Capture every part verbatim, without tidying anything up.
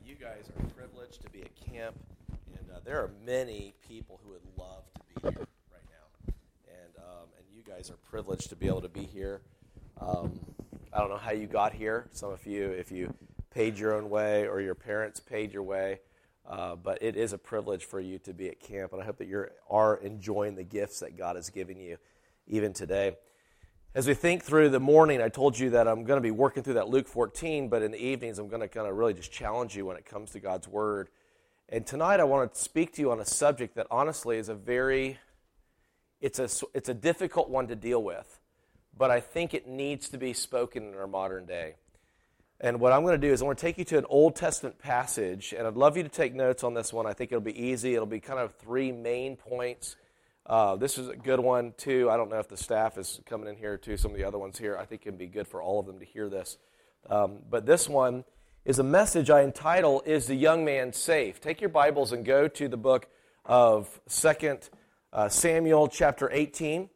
you guys are privileged to be at camp, and uh, there are many people who would love to be here right now, and um, and you guys are privileged to be able to be here. Um, I don't know how you got here. Some of you, if you paid your own way or your parents paid your way, uh, but it is a privilege for you to be at camp, and I hope that you are enjoying the gifts that God has given you even today. As we think through the morning, I told you that I'm going to be working through that Luke fourteen, but in the evenings I'm going to kind of really just challenge you when it comes to God's Word. And tonight I want to speak to you on a subject that honestly is a very, it's a, it's a difficult one to deal with, but I think it needs to be spoken in our modern day. And what I'm going to do is I want to take you to an Old Testament passage, and I'd love you to take notes on this one. I think it'll be easy. It'll be kind of three main points. Uh, this is a good one, too. I don't know if the staff is coming in here, too. Some of the other ones here, I think it can be good for all of them to hear this. Um, but this one is a message I entitle, Is the Young Man Safe? Take your Bibles and go to the book of Second uh, Samuel chapter eighteen.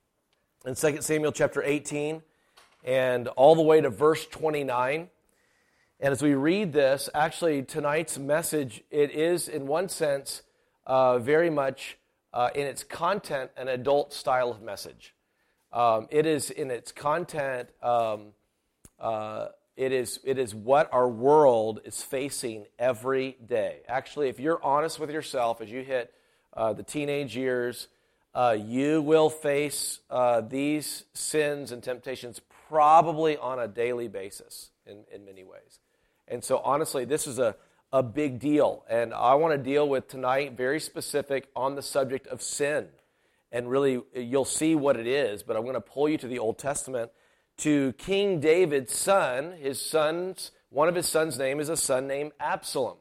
In Second Samuel chapter eighteen, and all the way to verse twenty-nine. And as we read this, actually tonight's message, it is in one sense uh, very much Uh, in its content, an adult style of message. Um, it is in its content, um, uh, it is it is what our world is facing every day. Actually, if you're honest with yourself as you hit uh, the teenage years, uh, you will face uh, these sins and temptations probably on a daily basis in, in many ways. And so honestly, this is a a big deal, and I want to deal with tonight very specific on the subject of sin, and really you'll see what it is, but I'm going to pull you to the Old Testament, to King David's son. His sons, one of his sons' name is a son named Absalom.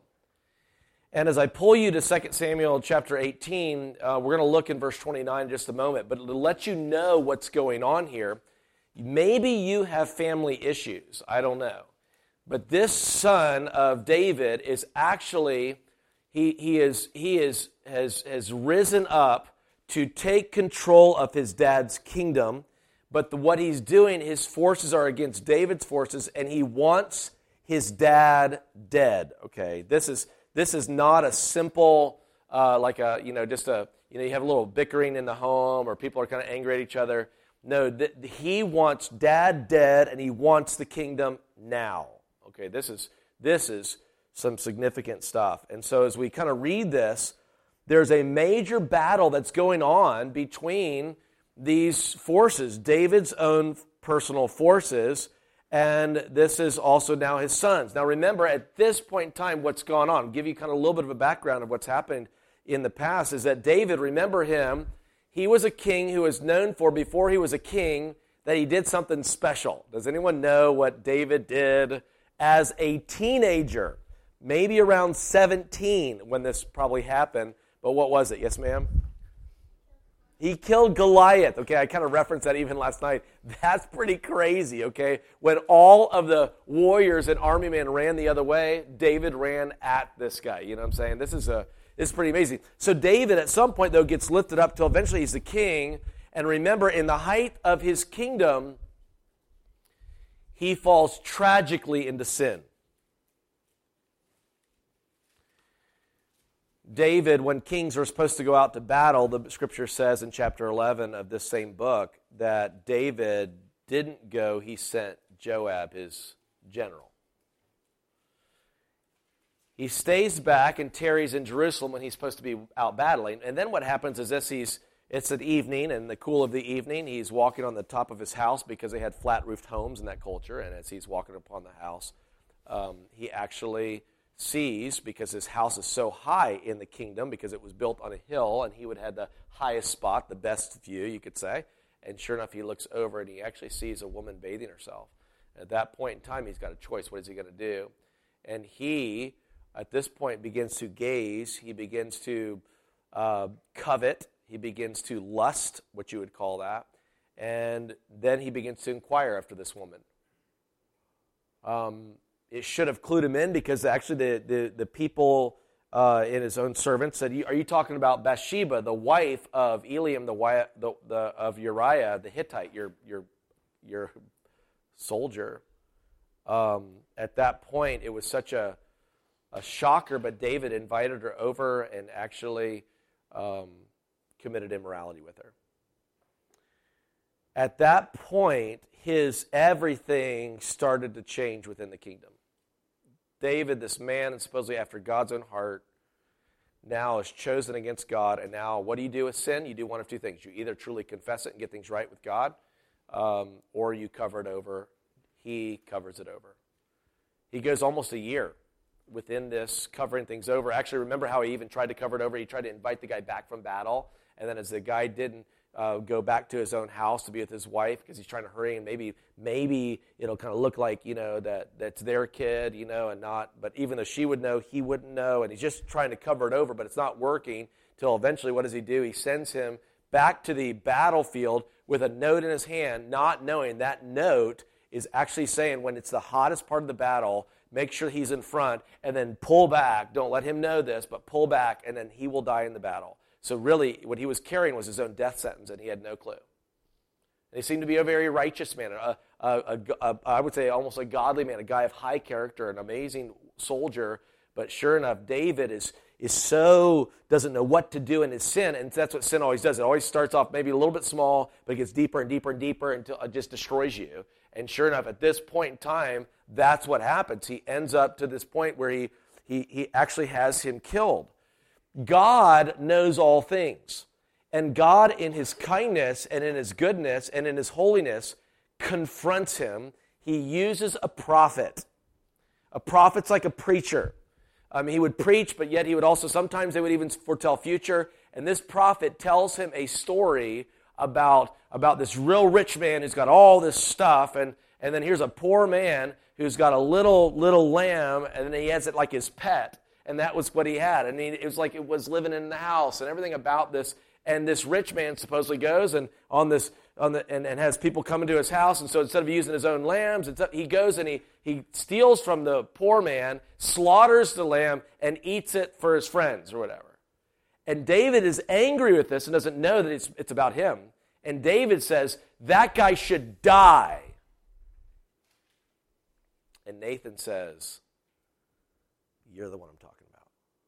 And as I pull you to Second Samuel chapter eighteen, uh, we're going to look in verse twenty-nine in just a moment, but to let you know what's going on here, maybe you have family issues, I don't know. But this son of David is actually, he he is he is has has risen up to take control of his dad's kingdom. But the, what he's doing, his forces are against David's forces, and he wants his dad dead. Okay, this is this is not a simple uh, like a you know just a you know you have a little bickering in the home or people are kind of angry at each other. No, th- he wants dad dead, and he wants the kingdom now. Okay, this is this is some significant stuff. And so as we kind of read this, there's a major battle that's going on between these forces, David's own personal forces, and this is also now his sons. Now remember, at this point in time, what's gone on, I'll give you kind of a little bit of a background of what's happened in the past, is that David, remember him, he was a king who was known for, before he was a king, that he did something special. Does anyone know what David did as a teenager, maybe around seventeen when this probably happened? But what was it? Yes, ma'am? He killed Goliath. Okay, I kind of referenced that even last night. That's pretty crazy, okay? When all of the warriors and army men ran the other way, David ran at this guy. You know what I'm saying? This is a this is pretty amazing. So David at some point, though, gets lifted up till eventually he's the king. And remember, in the height of his kingdom, he falls tragically into sin. David, when kings are supposed to go out to battle, the scripture says in chapter eleven of this same book that David didn't go, he sent Joab, his general. He stays back and tarries in Jerusalem when he's supposed to be out battling. And then what happens is this, he's It's an evening, and in the cool of the evening, he's walking on the top of his house because they had flat-roofed homes in that culture, and as he's walking upon the house, um, he actually sees, because his house is so high in the kingdom, because it was built on a hill, and he would have the highest spot, the best view, you could say, and sure enough, he looks over, and he actually sees a woman bathing herself. At that point in time, he's got a choice. What is he going to do? And he, at this point, begins to gaze. He begins to uh, covet. He begins to lust, what you would call that, and then he begins to inquire after this woman. Um, it should have clued him in, because actually the the, the people uh, in his own servants said, "Are you talking about Bathsheba, the wife of Eliam, the, the, the of Uriah the Hittite, your your your soldier?" Um, at that point, it was such a a shocker, but David invited her over and actually um, committed immorality with her. At that point, his everything started to change within the kingdom. David, this man, and supposedly after God's own heart, now is chosen against God, and now what do you do with sin? You do one of two things. You either truly confess it and get things right with God, um, or you cover it over. He covers it over. He goes almost a year within this covering things over. Actually, remember how he even tried to cover it over? He tried to invite the guy back from battle, and then as the guy didn't uh, go back to his own house to be with his wife because he's trying to hurry, and maybe maybe it'll kind of look like, you know, that that's their kid, you know, and not, but even though she would know, he wouldn't know, and he's just trying to cover it over, but it's not working, till eventually what does he do? He sends him back to the battlefield with a note in his hand, not knowing that note is actually saying when it's the hottest part of the battle, make sure he's in front, and then pull back. Don't let him know this, but pull back, and then he will die in the battle. So really, what he was carrying was his own death sentence, and he had no clue. And he seemed to be a very righteous man, a, a, a, a, I would say almost a godly man, a guy of high character, an amazing soldier. But sure enough, David is is so, doesn't know what to do in his sin, and that's what sin always does. It always starts off maybe a little bit small, but it gets deeper and deeper and deeper until it just destroys you. And sure enough, at this point in time, that's what happens. He ends up to this point where he he, he actually has him killed. God knows all things. And God, in his kindness and in his goodness and in his holiness, confronts him. He uses a prophet. A prophet's like a preacher. Um, he would preach, but yet he would also, sometimes they would even foretell future. And this prophet tells him a story about, about this real rich man who's got all this stuff. And, and then here's a poor man who's got a little, little lamb, and then he has it like his pet. And that was what he had. And he, it was like it was living in the house and everything about this. And this rich man supposedly goes and on this on the and, and has people come into his house. And so instead of using his own lambs, he goes and he, he steals from the poor man, slaughters the lamb, and eats it for his friends or whatever. And David is angry with this and doesn't know that it's, it's about him. And David says, that guy should die. And Nathan says, you're the one I'm talking about.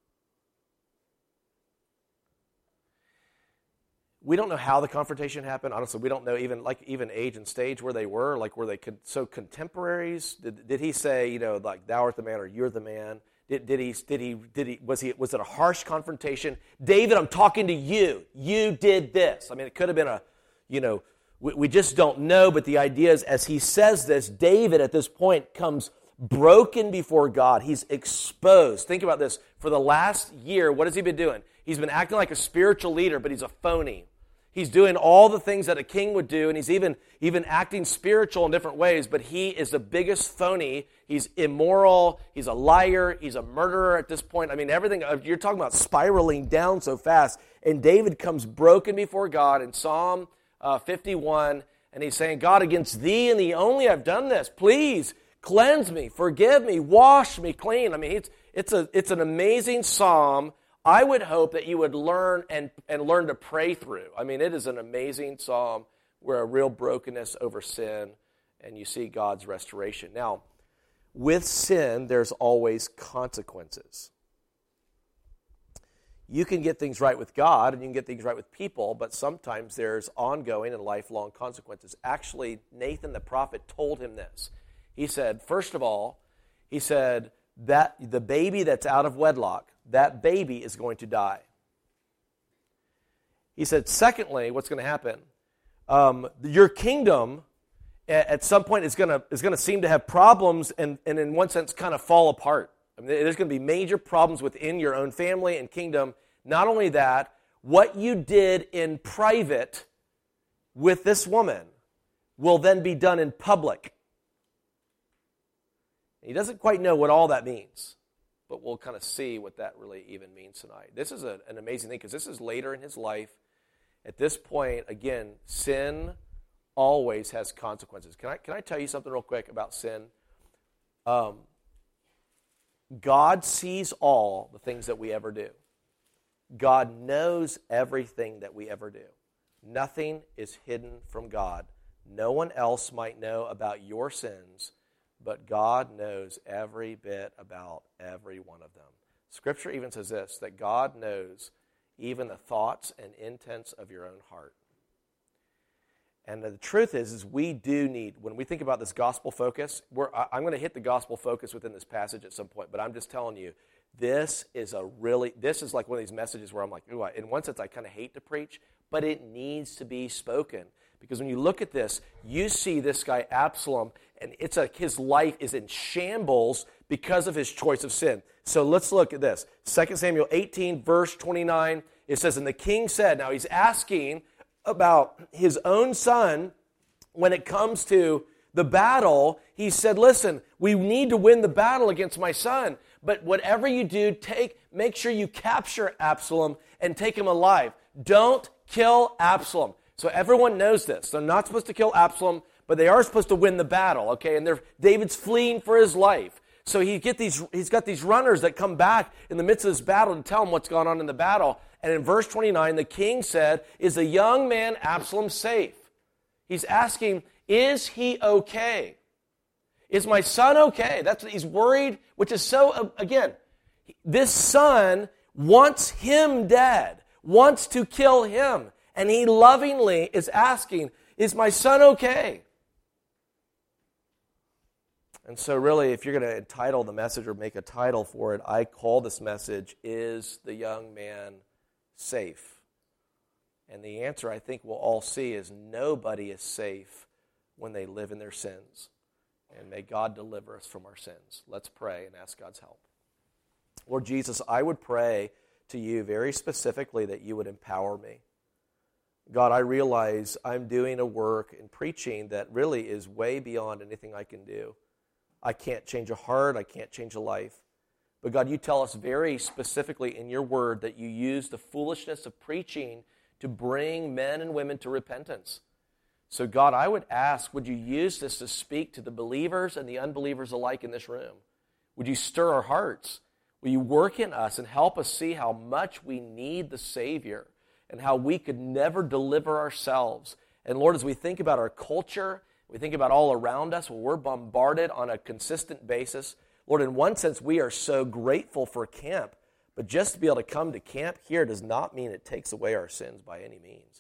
We don't know how the confrontation happened. Honestly, we don't know even like even age and stage where they were. Like, were they con- so contemporaries? Did, did he say, you know, like, thou art the man or you're the man? Did, did he? Did he? Did he? Was he? Was it a harsh confrontation? David, I'm talking to you. You did this. I mean, it could have been a, you know, we, we just don't know. But the idea is, as he says this, David at this point comes broken before God. He's exposed. Think about this. For the last year, what has he been doing? He's been acting like a spiritual leader, but he's a phony. He's doing all the things that a king would do, and he's even, even acting spiritual in different ways, but he is the biggest phony. He's immoral. He's a liar. He's a murderer at this point. I mean, everything, you're talking about spiraling down so fast. And David comes broken before God in Psalm uh, fifty-one, and he's saying, God, against thee and thee only I've done this. Please cleanse me, forgive me, wash me clean. I mean, it's, it's, a, it's an amazing psalm. I would hope that you would learn and, and learn to pray through. I mean, it is an amazing psalm where a real brokenness over sin, and you see God's restoration. Now, with sin, there's always consequences. You can get things right with God, and you can get things right with people, but sometimes there's ongoing and lifelong consequences. Actually, Nathan the prophet told him this. He said, first of all, he said that the baby that's out of wedlock, that baby is going to die. He said, secondly, what's going to happen? Um, your kingdom at some point is going to is going to seem to have problems and, and in one sense kind of fall apart. I mean, there's going to be major problems within your own family and kingdom. Not only that, what you did in private with this woman will then be done in public. He doesn't quite know what all that means, but we'll kind of see what that really even means tonight. This is a, an amazing thing because this is later in his life. At this point, again, sin always has consequences. Can I can I tell you something real quick about sin? Um, God sees all the things that we ever do. God knows everything that we ever do. Nothing is hidden from God. No one else might know about your sins but God knows every bit about every one of them. Scripture even says this, that God knows even the thoughts and intents of your own heart. And the truth is, is we do need, when we think about this gospel focus, we're, I'm going to hit the gospel focus within this passage at some point, but I'm just telling you, this is a really, this is like one of these messages where I'm like, ooh, in one sense I kind of hate to preach, but it needs to be spoken. Because when you look at this, you see this guy Absalom, and it's like his life is in shambles because of his choice of sin. So let's look at this. Second Samuel eighteen, verse twenty-nine, it says, and the king said, now he's asking about his own son when it comes to the battle. He said, listen, we need to win the battle against my son, but whatever you do, take, make sure you capture Absalom and take him alive. Don't kill Absalom. So everyone knows this. They're not supposed to kill Absalom, but they are supposed to win the battle, okay? And they're, David's fleeing for his life. So he get these, he's got these runners that come back in the midst of this battle to tell him what's going on in the battle. And in verse twenty-nine, the king said, is the young man Absalom safe? He's asking, is he okay? Is my son okay? That's what he's worried, which is so, again, this son wants him dead, wants to kill him. And he lovingly is asking, is my son okay? And so really, if you're going to entitle the message or make a title for it, I call this message, Is the Young Man Safe? And the answer I think we'll all see is nobody is safe when they live in their sins. And may God deliver us from our sins. Let's pray and ask God's help. Lord Jesus, I would pray to you very specifically that you would empower me. God, I realize I'm doing a work in preaching that really is way beyond anything I can do. I can't change a heart. I can't change a life. But God, you tell us very specifically in your word that you use the foolishness of preaching to bring men and women to repentance. So God, I would ask, would you use this to speak to the believers and the unbelievers alike in this room? Would you stir our hearts? Will you work in us and help us see how much we need the Savior and how we could never deliver ourselves? And Lord, as we think about our culture, we think about all around us, well, we're bombarded on a consistent basis. Lord, in one sense, we are so grateful for camp, but just to be able to come to camp here does not mean it takes away our sins by any means.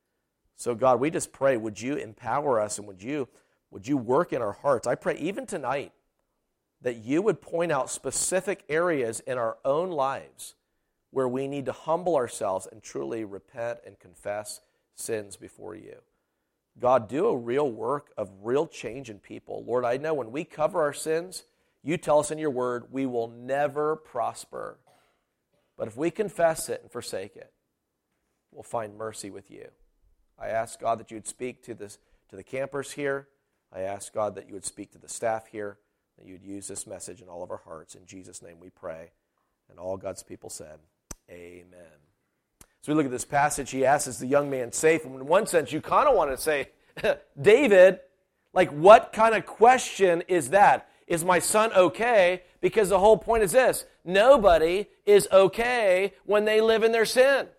So God, we just pray, would you empower us and would you, would you work in our hearts? I pray even tonight that you would point out specific areas in our own lives where we need to humble ourselves and truly repent and confess sins before you. God, do a real work of real change in people. Lord, I know when we cover our sins, you tell us in your word, we will never prosper. But if we confess it and forsake it, we'll find mercy with you. I ask, God, that you would speak to this to the campers here. I ask, God, that you would speak to the staff here, that you would use this message in all of our hearts. In Jesus' name we pray. And all God's people said, amen. So we look at this passage, he asks, is the young man safe? And in one sense, you kind of want to say, David, like what kind of question is that? Is my son okay? Because the whole point is this, nobody is okay when they live in their sin.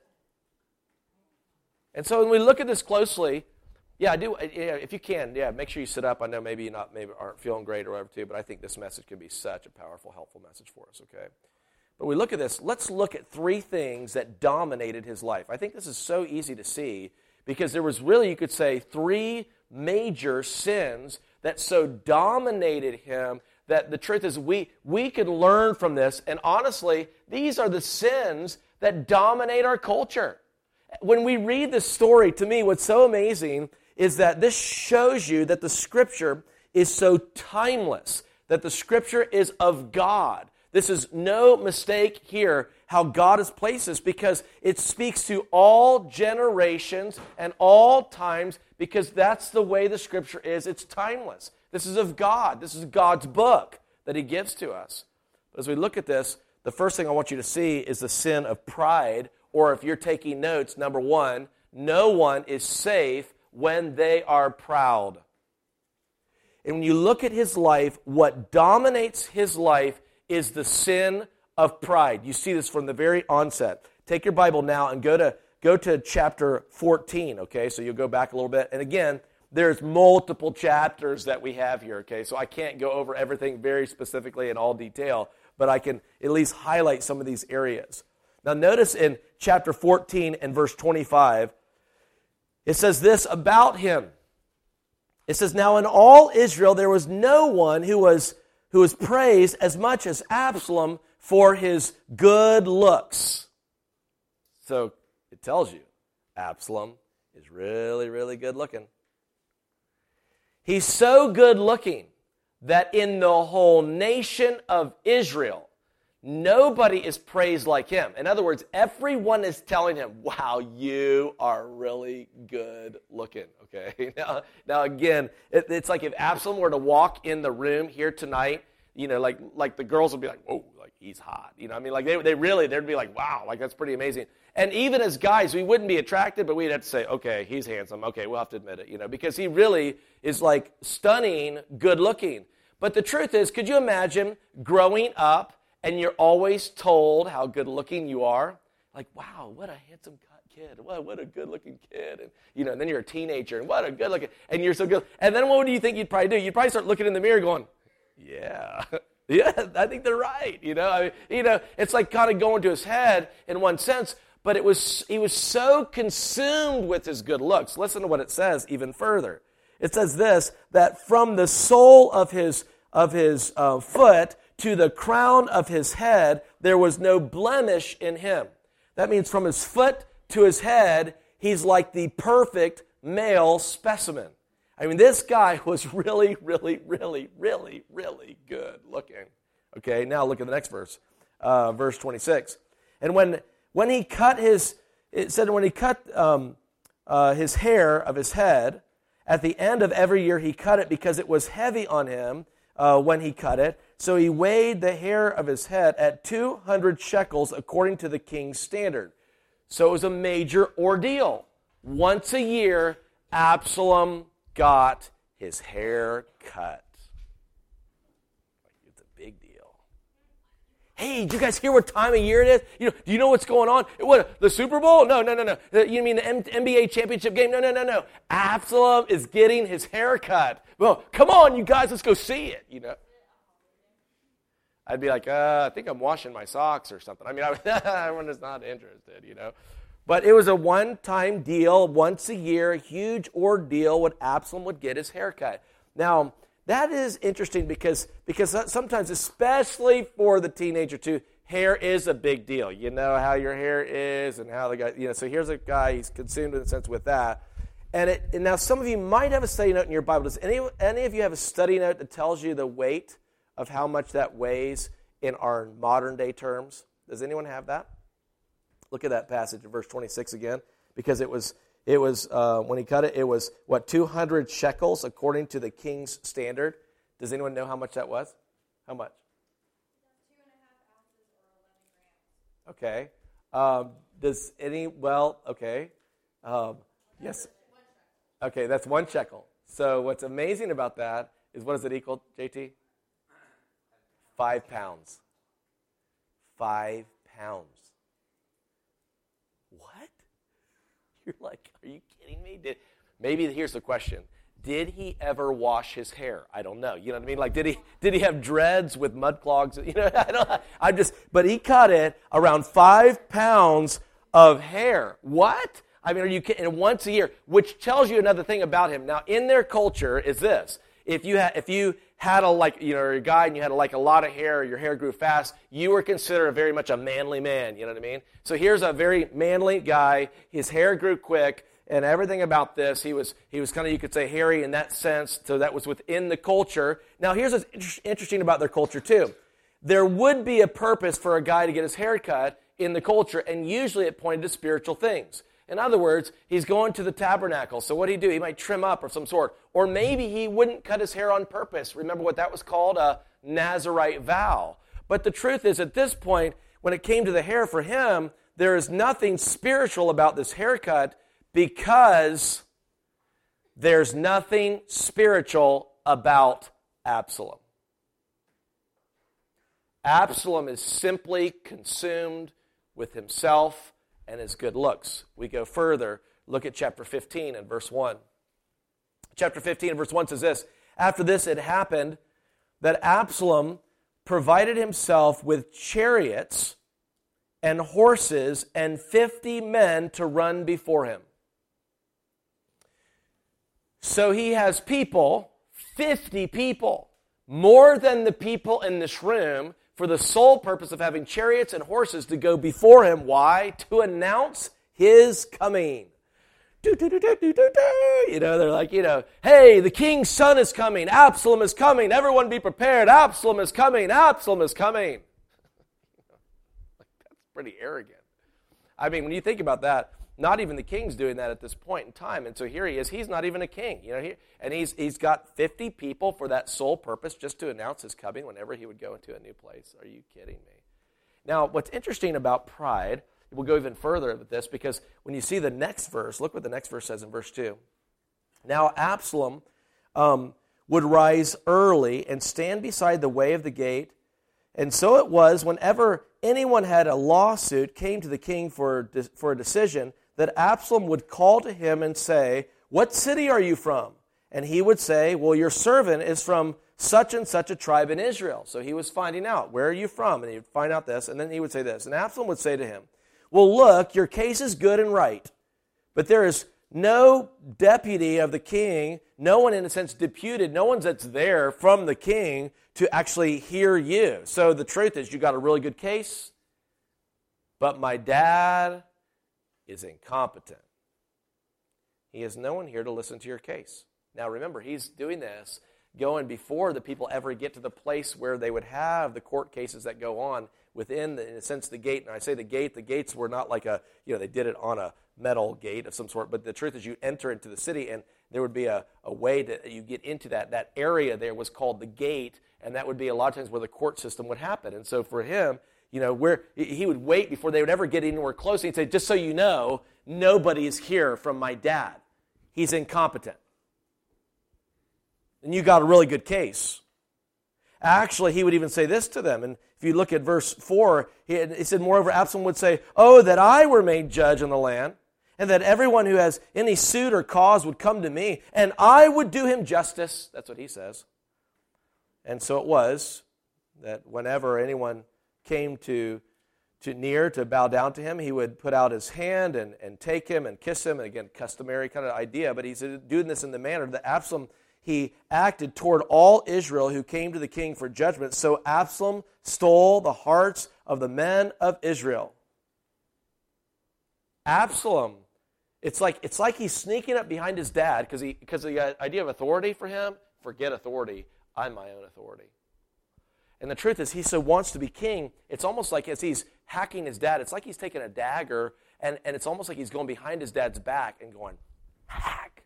And so when we look at this closely, yeah, I do. Yeah, if you can, yeah, make sure you sit up. I know maybe you not maybe aren't feeling great or whatever too, but I think this message can be such a powerful, helpful message for us, okay? But we look at this, let's look at three things that dominated his life. I think this is so easy to see because there was really, you could say, three major sins that so dominated him that the truth is we, we can learn from this. And honestly, these are the sins that dominate our culture. When we read this story, to me, what's so amazing is that this shows you that the Scripture is so timeless, that the Scripture is of God. This is no mistake here how God has placed this because it speaks to all generations and all times because that's the way the Scripture is. It's timeless. This is of God. This is God's book that He gives to us. But as we look at this, the first thing I want you to see is the sin of pride, or if you're taking notes, number one, no one is safe when they are proud. And when you look at his life, what dominates his life is the sin of pride. You see this from the very onset. Take your Bible now and go to go to chapter fourteen, okay? So you'll go back a little bit. And again, There's multiple chapters that we have here, okay? So I can't go over everything very specifically in all detail, but I can at least highlight some of these areas. Now notice in chapter fourteen and verse twenty-five, it says this about him. It says, now in all Israel there was no one who was, who was praised as much as Absalom for his good looks. So it tells you, Absalom is really, really good looking. He's so good looking that in the whole nation of Israel, nobody is praised like him. In other words, everyone is telling him, wow, you are really good looking, okay? Now, now again, it, it's like if Absalom were to walk in the room here tonight, you know, like like the girls would be like, whoa, like he's hot. You know, I mean, like they, they really, they'd be like, wow, like that's pretty amazing. And even as guys, we wouldn't be attracted, but we'd have to say, okay, he's handsome. Okay, we'll have to admit it, you know, because he really is like stunning, good looking. But the truth is, could you imagine growing up and you're always told how good looking you are? Like, wow, what a handsome kid. What, what a good looking kid. And, you know, and then you're a teenager and what a good looking, and you're so good. And then what do you think you'd probably do? You'd probably start looking in the mirror going, yeah, yeah, I think they're right. You know, I mean, you know, it's like kind of going to his head in one sense, but it was he was so consumed with his good looks. Listen to what it says even further. It says this, that from the sole of his of his uh, foot to the crown of his head, there was no blemish in him. That means from his foot to his head, he's like the perfect male specimen. I mean, this guy was really, really, really, really, really good looking. Okay, now look at the next verse, uh, verse twenty-six. And when when he cut his, it said when he cut um, uh, his hair of his head, at the end of every year he cut it because it was heavy on him uh, when he cut it. So he weighed the hair of his head at two hundred shekels according to the king's standard. So it was a major ordeal. Once a year, Absalom got his hair cut. It's a big deal. Hey, did you guys hear what time of year it is? You know, do you know what's going on? What, the Super Bowl? No, no, no, no. You mean the N B A championship game? No, no, no, no. Absalom is getting his hair cut. Well, come on, you guys, let's go see it, you know. I'd be like, uh, I think I'm washing my socks or something. I mean, I, everyone is not interested, you know. But it was a one-time deal, once a year, huge ordeal when Absalom would get his haircut. Now, that is interesting because, because sometimes, especially for the teenager too, hair is a big deal. You know how your hair is and how the guy, you know, so here's a guy, he's consumed in a sense with that. And, it, and now some of you might have a study note in your Bible. Does any, any of you have a study note that tells you the weight of how much that weighs in our modern day terms? Does anyone have that? Look at that passage in verse twenty-six again, because it was it was uh, when he cut it, it was what two hundred shekels according to the king's standard. Does anyone know how much that was? How much? Two and a half ounces or eleven Okay. grams. Um, does any? Well, okay. Um, yes. Okay, that's one shekel. So what's amazing about that is what does it equal, J T? Five pounds. Five pounds. What? You're like, are you kidding me? Did, maybe here's the question. Did he ever wash his hair? I don't know. You know what I mean? Like, did he did he have dreads with mud clogs? You know, I don't. I just. But he cut it around five pounds of hair. What? I mean, are you kidding? And once a year, which tells you another thing about him. Now, in their culture, is this: if you had if you had a like you know you're a guy and you had a, like a lot of hair, or your hair grew fast, you were considered very much a manly man. You know what I mean? So here's a very manly guy. His hair grew quick. And everything about this, he was he was kind of, you could say, hairy in that sense, so that was within the culture. Now, here's what's inter- interesting about their culture, too. There would be a purpose for a guy to get his hair cut in the culture, and usually it pointed to spiritual things. In other words, he's going to the tabernacle, so what do he do? He might trim up of some sort. Or maybe he wouldn't cut his hair on purpose. Remember what that was called? A Nazirite vow. But the truth is, at this point, when it came to the hair for him, there is nothing spiritual about this haircut, because there's nothing spiritual about Absalom. Absalom is simply consumed with himself and his good looks. We go further. Look at chapter fifteen and verse one. chapter fifteen, verse one says this, after this it happened that Absalom provided himself with chariots and horses and fifty men to run before him. So he has people, fifty people, more than the people in this room, for the sole purpose of having chariots and horses to go before him. Why? To announce his coming. Do, do, do, do, do, do, do. You know, they're like, you know, hey, the king's son is coming. Absalom is coming. Everyone be prepared. Absalom is coming. Absalom is coming. That's pretty arrogant. I mean, when you think about that, not even the king's doing that at this point in time. And so here he is. He's not even a king. You know, he, and he's he's got fifty people for that sole purpose, just to announce his coming whenever he would go into a new place. Are you kidding me? Now, what's interesting about pride, we'll go even further with this, because when you see the next verse, look what the next verse says in verse two. Now Absalom um, would rise early and stand beside the way of the gate. And so it was, whenever anyone had a lawsuit, came to the king for, for a decision, that Absalom would call to him and say, what city are you from? And he would say, well, your servant is from such and such a tribe in Israel. So he was finding out, where are you from? And he would find out this, and then he would say this. And Absalom would say to him, well, look, your case is good and right, but there is no deputy of the king, no one in a sense deputed, no one that's there from the king to actually hear you. So the truth is, you got a really good case, but my dad is incompetent. He has no one here to listen to your case. Now remember, he's doing this going before the people ever get to the place where they would have the court cases that go on within, the, in a sense, the gate. And I say the gate, the gates were not like a, you know, they did it on a metal gate of some sort, but the truth is you enter into the city and there would be a, a way that you get into that. That area there was called the gate, and that would be a lot of times where the court system would happen. And so for him, you know, where he would wait before they would ever get anywhere close. He'd say, just so you know, nobody is here from my dad. He's incompetent. And you got a really good case. Actually, he would even say this to them. And if you look at verse four, he, had, he said, moreover, Absalom would say, oh, that I were made judge in the land, and that everyone who has any suit or cause would come to me, and I would do him justice. That's what he says. And so it was that whenever anyone came to, to near to bow down to him, he would put out his hand and, and take him and kiss him. And again, customary kind of idea, but he's doing this in the manner that Absalom, he acted toward all Israel who came to the king for judgment. So Absalom stole the hearts of the men of Israel. Absalom, it's like it's like he's sneaking up behind his dad because he because the idea of authority for him, forget authority, I'm my own authority. And the truth is, he so wants to be king, it's almost like as he's hacking his dad, it's like he's taking a dagger, and, and it's almost like he's going behind his dad's back and going, hack.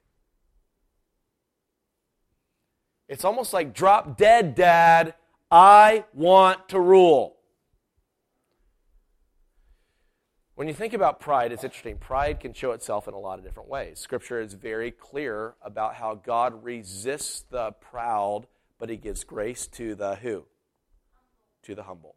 It's almost like, drop dead, Dad, I want to rule. When you think about pride, it's interesting. Pride can show itself in a lot of different ways. Scripture is very clear about how God resists the proud, but he gives grace to the who? To the humble.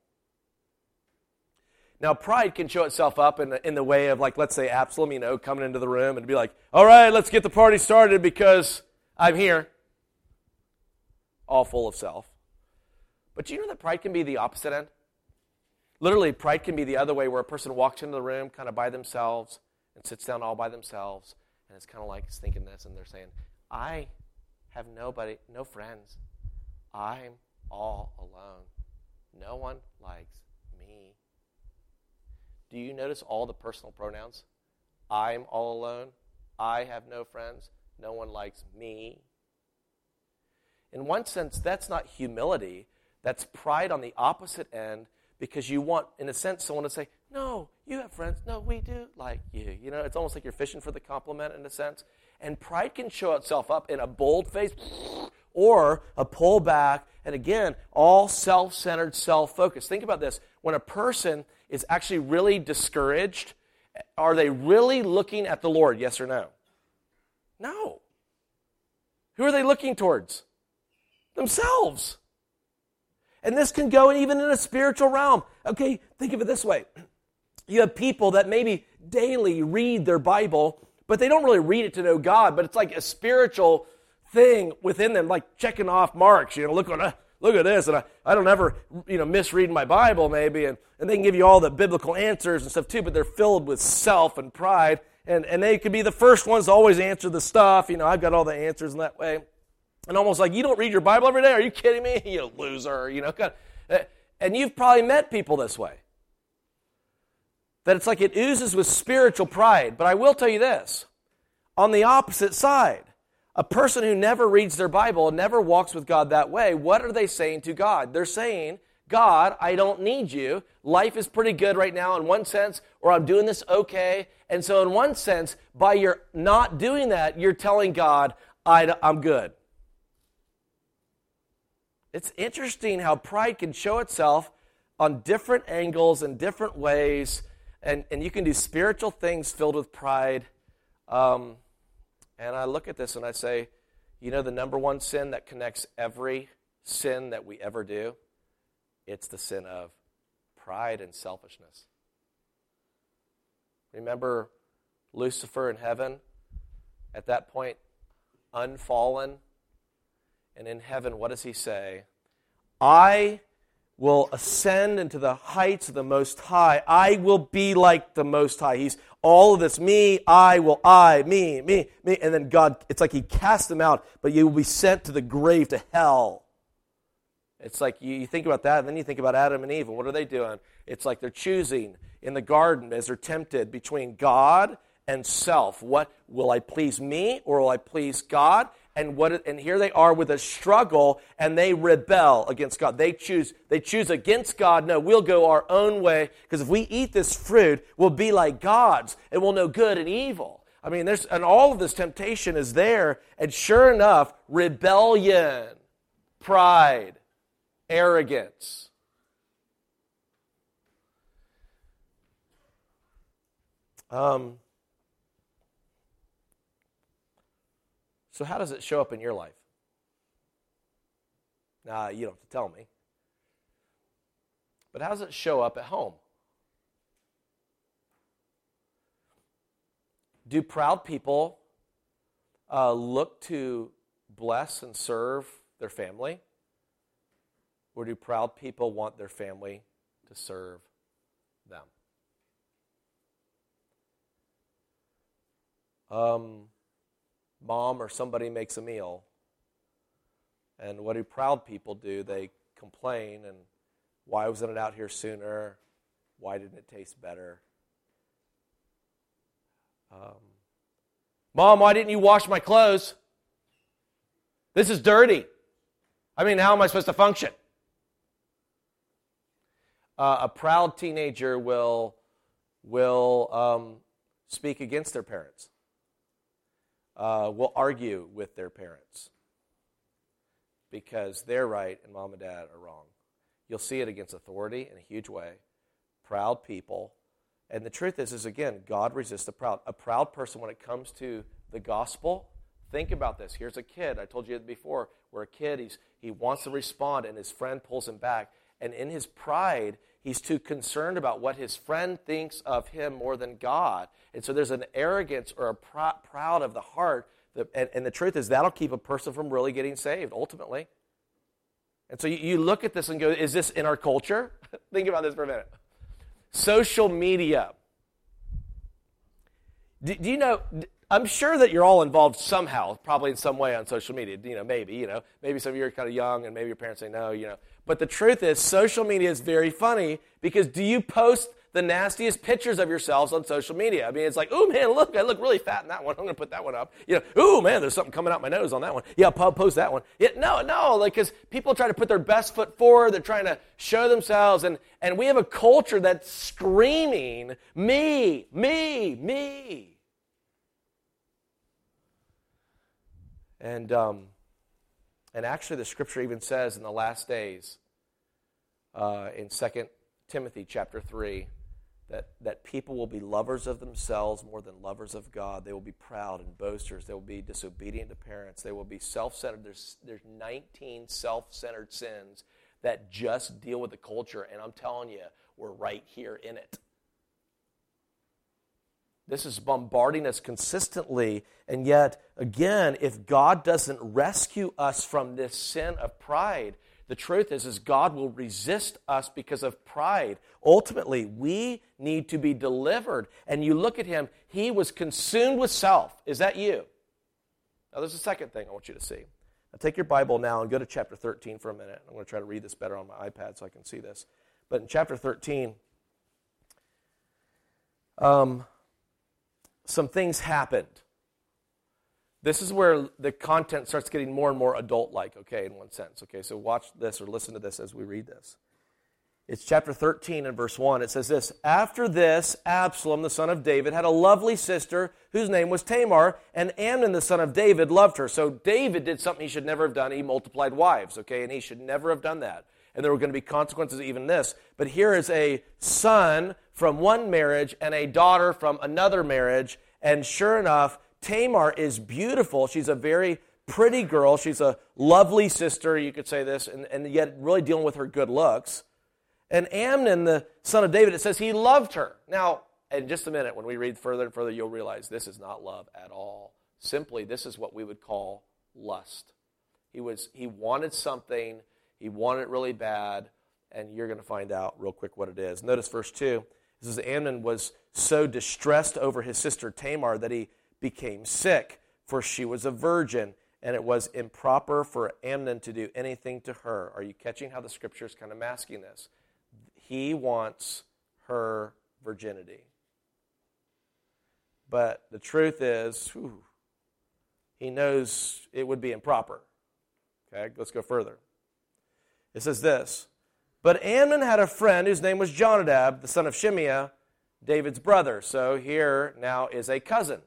Now, pride can show itself up in the, in the way of, like, let's say Absalom, you know, coming into the room and be like, all right, let's get the party started because I'm here. All full of self. But do you know that pride can be the opposite end? Literally, pride can be the other way, where a person walks into the room kind of by themselves and sits down all by themselves, and it's kind of like thinking this, and they're saying, I have nobody, no friends. I'm all alone. No one likes me. Do you notice all the personal pronouns? I'm all alone. I have no friends. No one likes me. In one sense, that's not humility. That's pride on the opposite end, because you want, in a sense, someone to say, no, you have friends. No, we do like you. You know, it's almost like you're fishing for the compliment in a sense. And pride can show itself up in a bold face or a pullback, and again, all self-centered, self-focused. Think about this. When a person is actually really discouraged, are they really looking at the Lord, yes or no? No. Who are they looking towards? Themselves. And this can go even in a spiritual realm. Okay, think of it this way. You have people that maybe daily read their Bible, but they don't really read it to know God, but it's like a spiritual thing within them, like checking off marks. You know, look at look at this, and I, I don't ever you know misread my Bible maybe, and, and they can give you all the biblical answers and stuff too, but they're filled with self and pride, and, and they could be the first ones to always answer the stuff. You know, I've got all the answers in that way, and almost like, you don't read your Bible every day? Are you kidding me? You loser. You know, kind of, and you've probably met people this way. That it's like it oozes with spiritual pride. But I will tell you this, on the opposite side, a person who never reads their Bible and never walks with God that way, what are they saying to God? They're saying, God, I don't need you. Life is pretty good right now in one sense, or I'm doing this okay. And so in one sense, by your not doing that, you're telling God, I, I'm good. It's interesting how pride can show itself on different angles and different ways. And, and you can do spiritual things filled with pride. Um, and I look at this and I say, you know the number one sin that connects every sin that we ever do? It's the sin of pride and selfishness. Remember Lucifer in heaven? At that point, unfallen. And in heaven, what does he say? I will ascend into the heights of the Most High. I will be like the Most High. He's all of this, me, I will, I, me, me, me. And then God, it's like he cast them out, but you will be sent to the grave, to hell. It's like you, you think about that, and then you think about Adam and Eve, and what are they doing? It's like they're choosing in the garden as they're tempted between God and self. What, will I please me, or will I please God? And what? And here they are with a struggle, and they rebel against God. They choose. They choose against God. No, we'll go our own way, because if we eat this fruit, we'll be like gods, and we'll know good and evil. I mean, there's and all of this temptation is there, and sure enough, rebellion, pride, arrogance. Um. So how does it show up in your life? Nah, you don't have to tell me. But how does it show up at home? Do proud people uh, look to bless and serve their family? Or do proud people want their family to serve them? Um... Mom or somebody makes a meal, and what do proud people do? They complain, and why wasn't it out here sooner? Why didn't it taste better? Um, Mom, why didn't you wash my clothes? This is dirty. I mean, how am I supposed to function? Uh, a proud teenager will, will um, speak against their parents. Uh, will argue with their parents because they're right and mom and dad are wrong. You'll see it against authority in a huge way. Proud people. And the truth is, is again, God resists the proud. A proud person, when it comes to the gospel, think about this. Here's a kid, I told you before, where a kid, he's, he wants to respond and his friend pulls him back. And in his pride, he's too concerned about what his friend thinks of him more than God. And so there's an arrogance or a pr- proud of the heart. That, and, and the truth is, that'll keep a person from really getting saved, ultimately. And so you, you look at this and go, is this in our culture? Think about this for a minute. Social media. Do, do you know, I'm sure that you're all involved somehow, probably in some way on social media. You know, maybe, you know, maybe some of you are kind of young and maybe your parents say no, you know. But the truth is, social media is very funny because do you post the nastiest pictures of yourselves on social media? I mean, it's like, oh man, look, I look really fat in that one. I'm going to put that one up. You know, oh man, there's something coming out my nose on that one. Yeah, I'll post that one. Yeah, no, no, like, because people try to put their best foot forward. They're trying to show themselves. And, and we have a culture that's screaming, me, me, me. And, um, And actually, the scripture even says in the last days, uh, in Second Timothy chapter three, that, that people will be lovers of themselves more than lovers of God. They will be proud and boasters. They will be disobedient to parents. They will be self-centered. There's, there's nineteen self-centered sins that just deal with the culture, and I'm telling you, we're right here in it. This is bombarding us consistently. And yet, again, if God doesn't rescue us from this sin of pride, the truth is, is God will resist us because of pride. Ultimately, we need to be delivered. And you look at him, he was consumed with self. Is that you? Now, there's a second thing I want you to see. Now, take your Bible now and go to chapter thirteen for a minute. I'm going to try to read this better on my iPad so I can see this. But in chapter thirteen, um, some things happened. This is where the content starts getting more and more adult-like, okay, in one sense. Okay, so watch this or listen to this as we read this. It's chapter thirteen and verse one. It says this, "After this, Absalom, the son of David, had a lovely sister whose name was Tamar, and Amnon, the son of David, loved her." So David did something he should never have done. He multiplied wives, okay, and he should never have done that. And there were going to be consequences even this. But here is a son from one marriage and a daughter from another marriage, and sure enough, Tamar is beautiful. She's a very pretty girl. She's a lovely sister, you could say this, and, and yet really dealing with her good looks. And Amnon, the son of David, it says he loved her. Now, in just a minute, when we read further and further, you'll realize this is not love at all. Simply, this is what we would call lust. He was he wanted something, he wanted it really bad, and you're going to find out real quick what it is. Notice verse two. It says Amnon was so distressed over his sister Tamar that he became sick, for she was a virgin, and it was improper for Amnon to do anything to her. Are you catching how the scripture is kind of masking this? He wants her virginity. But the truth is, whew, he knows it would be improper. Okay, let's go further. It says this, "But Amnon had a friend whose name was Jonadab, the son of Shimeah, David's brother." So here now is a cousin.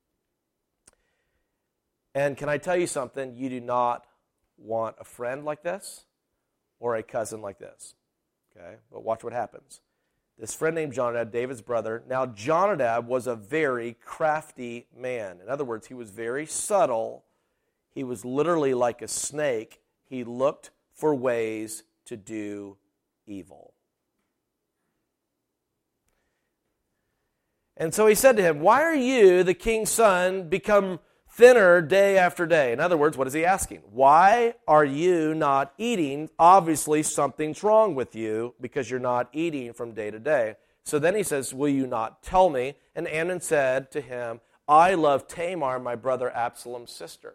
And can I tell you something? You do not want a friend like this or a cousin like this. Okay, but watch what happens. This friend named Jonadab, David's brother. Now, Jonadab was a very crafty man. In other words, he was very subtle. He was literally like a snake. He looked for ways to do evil. And so he said to him, "Why are you, the king's son, become thinner day after day?" In other words, what is he asking? Why are you not eating? Obviously, something's wrong with you because you're not eating from day to day. So then he says, "Will you not tell me?" And Amnon said to him, "I love Tamar, my brother Absalom's sister."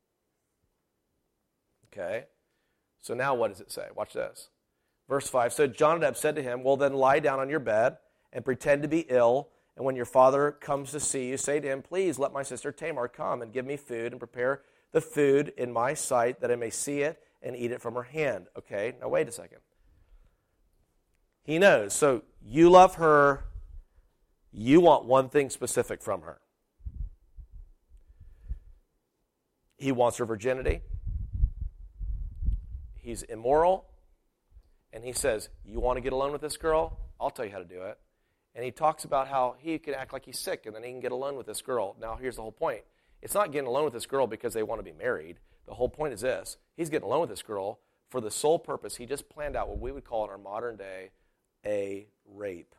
Okay, so now what does it say? Watch this. Verse five, "So Jonadab said to him, well, then lie down on your bed and pretend to be ill. And when your father comes to see you, say to him, please let my sister Tamar come and give me food and prepare the food in my sight that I may see it and eat it from her hand." Okay, now wait a second. He knows. So you love her. You want one thing specific from her. He wants her virginity. He's immoral. And he says, you want to get alone with this girl? I'll tell you how to do it. And he talks about how he can act like he's sick and then he can get alone with this girl. Now, here's the whole point. It's not getting alone with this girl because they want to be married. The whole point is this. He's getting alone with this girl for the sole purpose. He just planned out what we would call in our modern day a rape.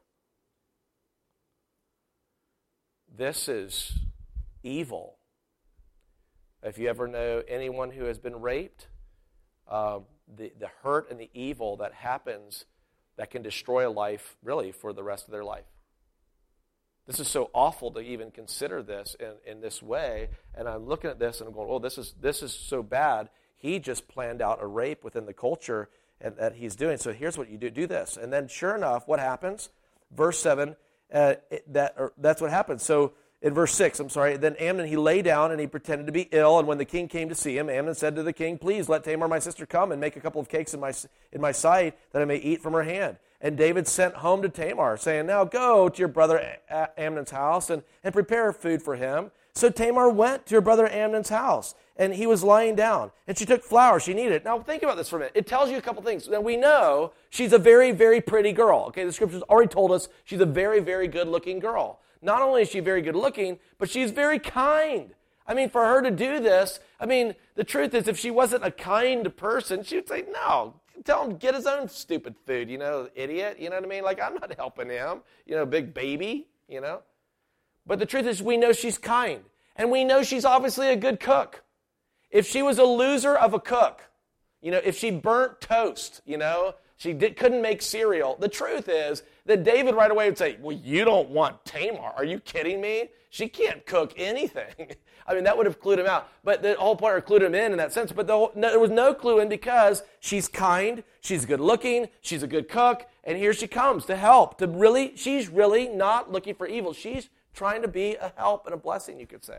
This is evil. If you ever know anyone who has been raped, uh, the, the hurt and the evil that happens that can destroy a life, really, for the rest of their life. This is so awful to even consider this in, in this way. And I'm looking at this and I'm going, oh, this is this is so bad. He just planned out a rape within the culture and, that he's doing. So here's what you do. Do this. And then sure enough, what happens? Verse seven, uh, it, that or, that's what happens. So in verse six, I'm sorry, then Amnon, he lay down and he pretended to be ill. And when the king came to see him, Amnon said to the king, please let Tamar, my sister, come and make a couple of cakes in my in my sight that I may eat from her hand. And David sent home to Tamar, saying, now go to your brother Amnon's house and, and prepare food for him. So Tamar went to her brother Amnon's house, and he was lying down. And she took flour. She kneaded it. Now, think about this for a minute. It tells you a couple things. Now, we know she's a very, very pretty girl. Okay, the scriptures already told us she's a very, very good-looking girl. Not only is she very good-looking, but she's very kind. I mean, for her to do this, I mean, the truth is, if she wasn't a kind person, she would say, no, tell him to get his own stupid food, you know, idiot, you know what I mean? Like, I'm not helping him, you know, big baby, you know. But the truth is we know she's kind. And we know she's obviously a good cook. If she was a loser of a cook, you know, if she burnt toast, you know, she did, couldn't make cereal, the truth is that David right away would say, well, you don't want Tamar. Are you kidding me? She can't cook anything. I mean, that would have clued him out. But the whole point, or clued him in in that sense, but the whole, no, there was no clue in because she's kind, she's good looking, she's a good cook, and here she comes to help, to really, she's really not looking for evil. She's trying to be a help and a blessing, you could say.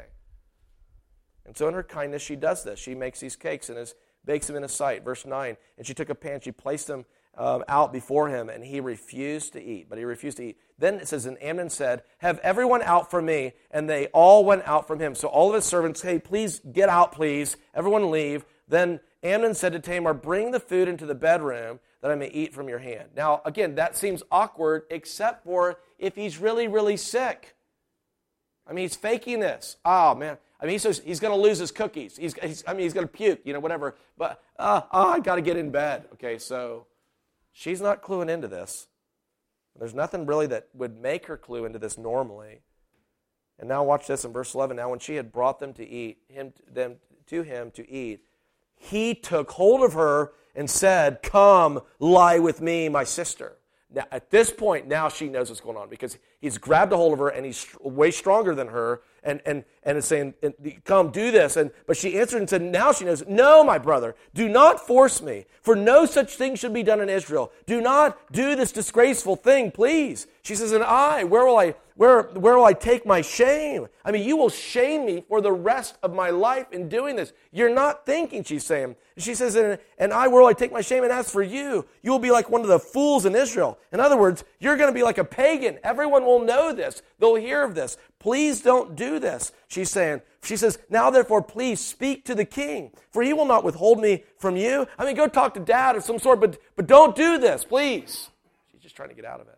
And so in her kindness, she does this. She makes these cakes and is, bakes them in his sight. Verse nine, and she took a pan, she placed them um, out before him, and he refused to eat. But he refused to eat. Then it says, and Amnon said, have everyone out from me. And they all went out from him. So all of his servants, hey, please get out, please. Everyone leave. Then Amnon said to Tamar, bring the food into the bedroom that I may eat from your hand. Now, again, that seems awkward, except for if he's really, really sick. I mean, he's faking this. Oh, man. I mean, he says he's going to lose his cookies. He's, he's, I mean, he's going to puke, you know, whatever. But, uh, oh, I got to get in bed. Okay, so she's not cluing into this. There's nothing really that would make her clue into this normally. And now watch this in verse eleven. Now when she had brought them to eat, him, them to him to eat, he took hold of her and said, come, lie with me, my sister. Now, at this point, now she knows what's going on because he's grabbed a hold of her and he's way stronger than her and, and, and is saying, come, do this. And But she answered and said, now she knows, no, my brother, do not force me, for no such thing should be done in Israel. Do not do this disgraceful thing, please. She says, and I, where will I, where, where will I take my shame? I mean, you will shame me for the rest of my life in doing this. You're not thinking, she's saying. She says, and, and I, where will I take my shame? And as for you, you will be like one of the fools in Israel. In other words, you're going to be like a pagan. Everyone will know this. They'll hear of this. Please don't do this, she's saying. She says, now therefore, please speak to the king, for he will not withhold me from you. I mean, go talk to dad of some sort, but, but don't do this, please. She's just trying to get out of it.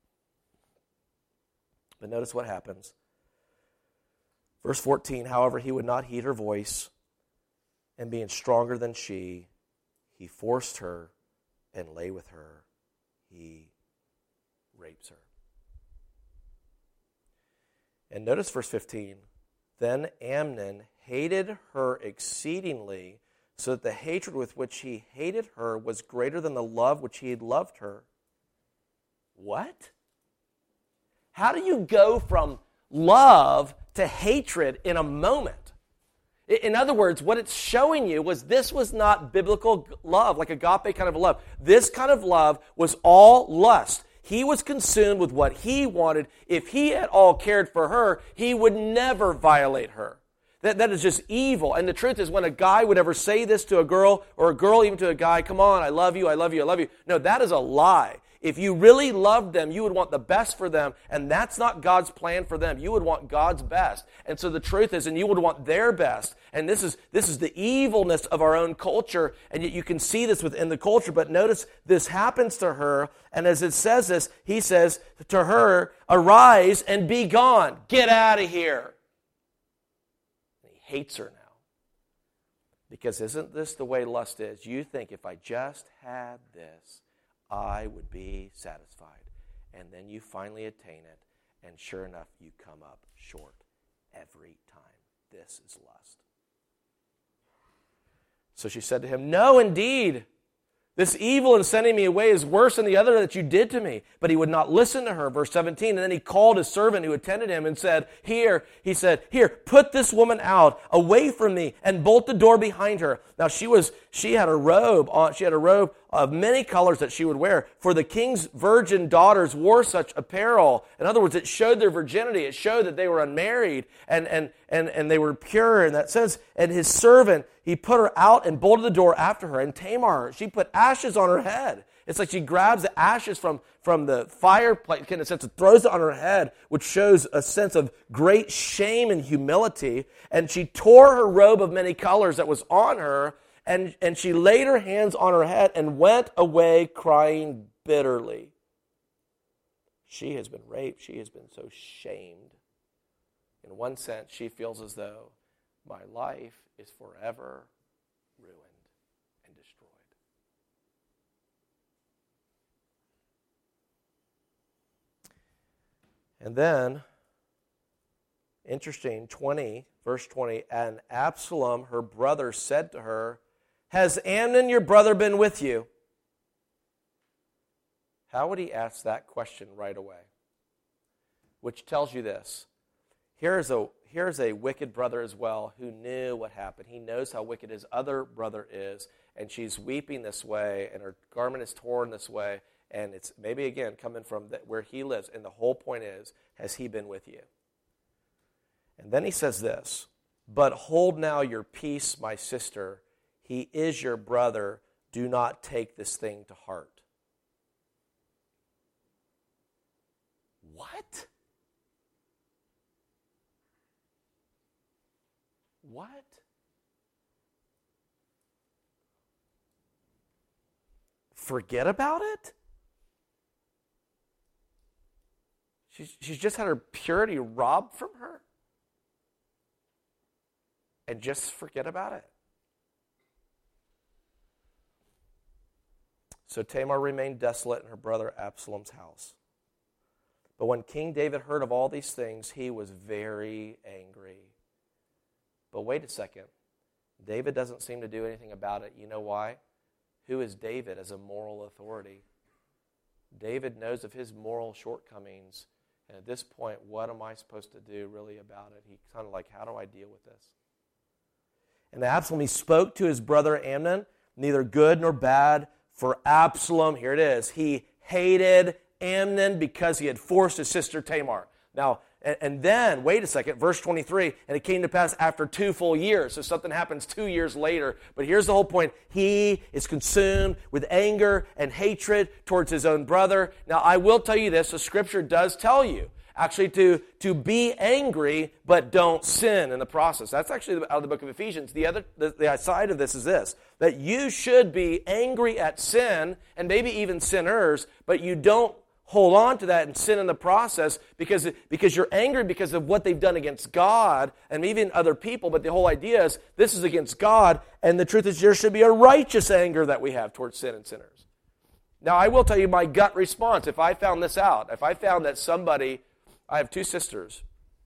But notice what happens. Verse fourteen, however, he would not heed her voice, and being stronger than she, he forced her and lay with her. He rapes her. And notice verse fifteen. Then Amnon hated her exceedingly, so that the hatred with which he hated her was greater than the love which he had loved her. What? How do you go from love to hatred in a moment? In other words, what it's showing you was this was not biblical love, like agape kind of love. This kind of love was all lust. He was consumed with what he wanted. If he at all cared for her, he would never violate her. That, that is just evil. And the truth is, when a guy would ever say this to a girl, or a girl even to a guy, come on, I love you, I love you, I love you. No, that is a lie. If you really loved them, you would want the best for them, and that's not God's plan for them. You would want God's best. And so the truth is, and you would want their best. And this is this is the evilness of our own culture, and yet you can see this within the culture. But notice this happens to her, and as it says this, he says to her, arise and be gone. Get out of here. And he hates her now. Because isn't this the way lust is? You think if I just had this, I would be satisfied. And then you finally attain it, and sure enough, you come up short every time. This is lust. So she said to him, no, indeed. This evil in sending me away is worse than the other that you did to me. But he would not listen to her. Verse seventeen, and then he called his servant who attended him and said, here, he said, here, put this woman out, away from me, and bolt the door behind her. Now she was, she had a robe on, she had a robe of many colors that she would wear. For the king's virgin daughters wore such apparel. In other words, it showed their virginity. It showed that they were unmarried and, and, and, and they were pure in that sense. And his servant, he put her out and bolted the door after her. And Tamar, she put ashes on her head. It's like she grabs the ashes from, from the fireplace, in a sense, and throws it on her head, which shows a sense of great shame and humility. And she tore her robe of many colors that was on her, and, and she laid her hands on her head and went away crying bitterly. She has been raped. She has been so shamed. In one sense, she feels as though my life is forever ruined and destroyed. And then Interesting, twenty, verse twenty, and Absalom, her brother, said to her, has Amnon, your brother, been with you? How would he ask that question right away? Which tells you this. Here's a, here's a wicked brother as well who knew what happened. He knows how wicked his other brother is, and she's weeping this way, and her garment is torn this way, and it's maybe, again, coming from the, where he lives. And the whole point is, has he been with you? And then he says this, but hold now your peace, my sister. He is your brother. Do not take this thing to heart. What? What? Forget about it? She's, she's just had her purity robbed from her? And just forget about it? So Tamar remained desolate in her brother Absalom's house. But when King David heard of all these things, he was very angry. But wait a second. David doesn't seem to do anything about it. You know why? Who is David as a moral authority? David knows of his moral shortcomings. And at this point, what am I supposed to do really about it? He kind of like, how do I deal with this? And Absalom, he spoke to his brother Amnon, neither good nor bad, for Absalom, here it is, he hated Amnon because he had forced his sister Tamar. Now, and, and then, wait a second, verse twenty-three, and it came to pass after two full years. So something happens two years later. But here's the whole point. He is consumed with anger and hatred towards his own brother. Now, I will tell you this, the Scripture does tell you, actually, to, to be angry, but don't sin in the process. That's actually out of the book of Ephesians. The other the, the side of this is this, that you should be angry at sin, and maybe even sinners, but you don't hold on to that and sin in the process because, because you're angry because of what they've done against God and even other people. But the whole idea is this is against God, and the truth is there should be a righteous anger that we have towards sin and sinners. Now, I will tell you my gut response. If I found this out, if I found that somebody, I have two sisters,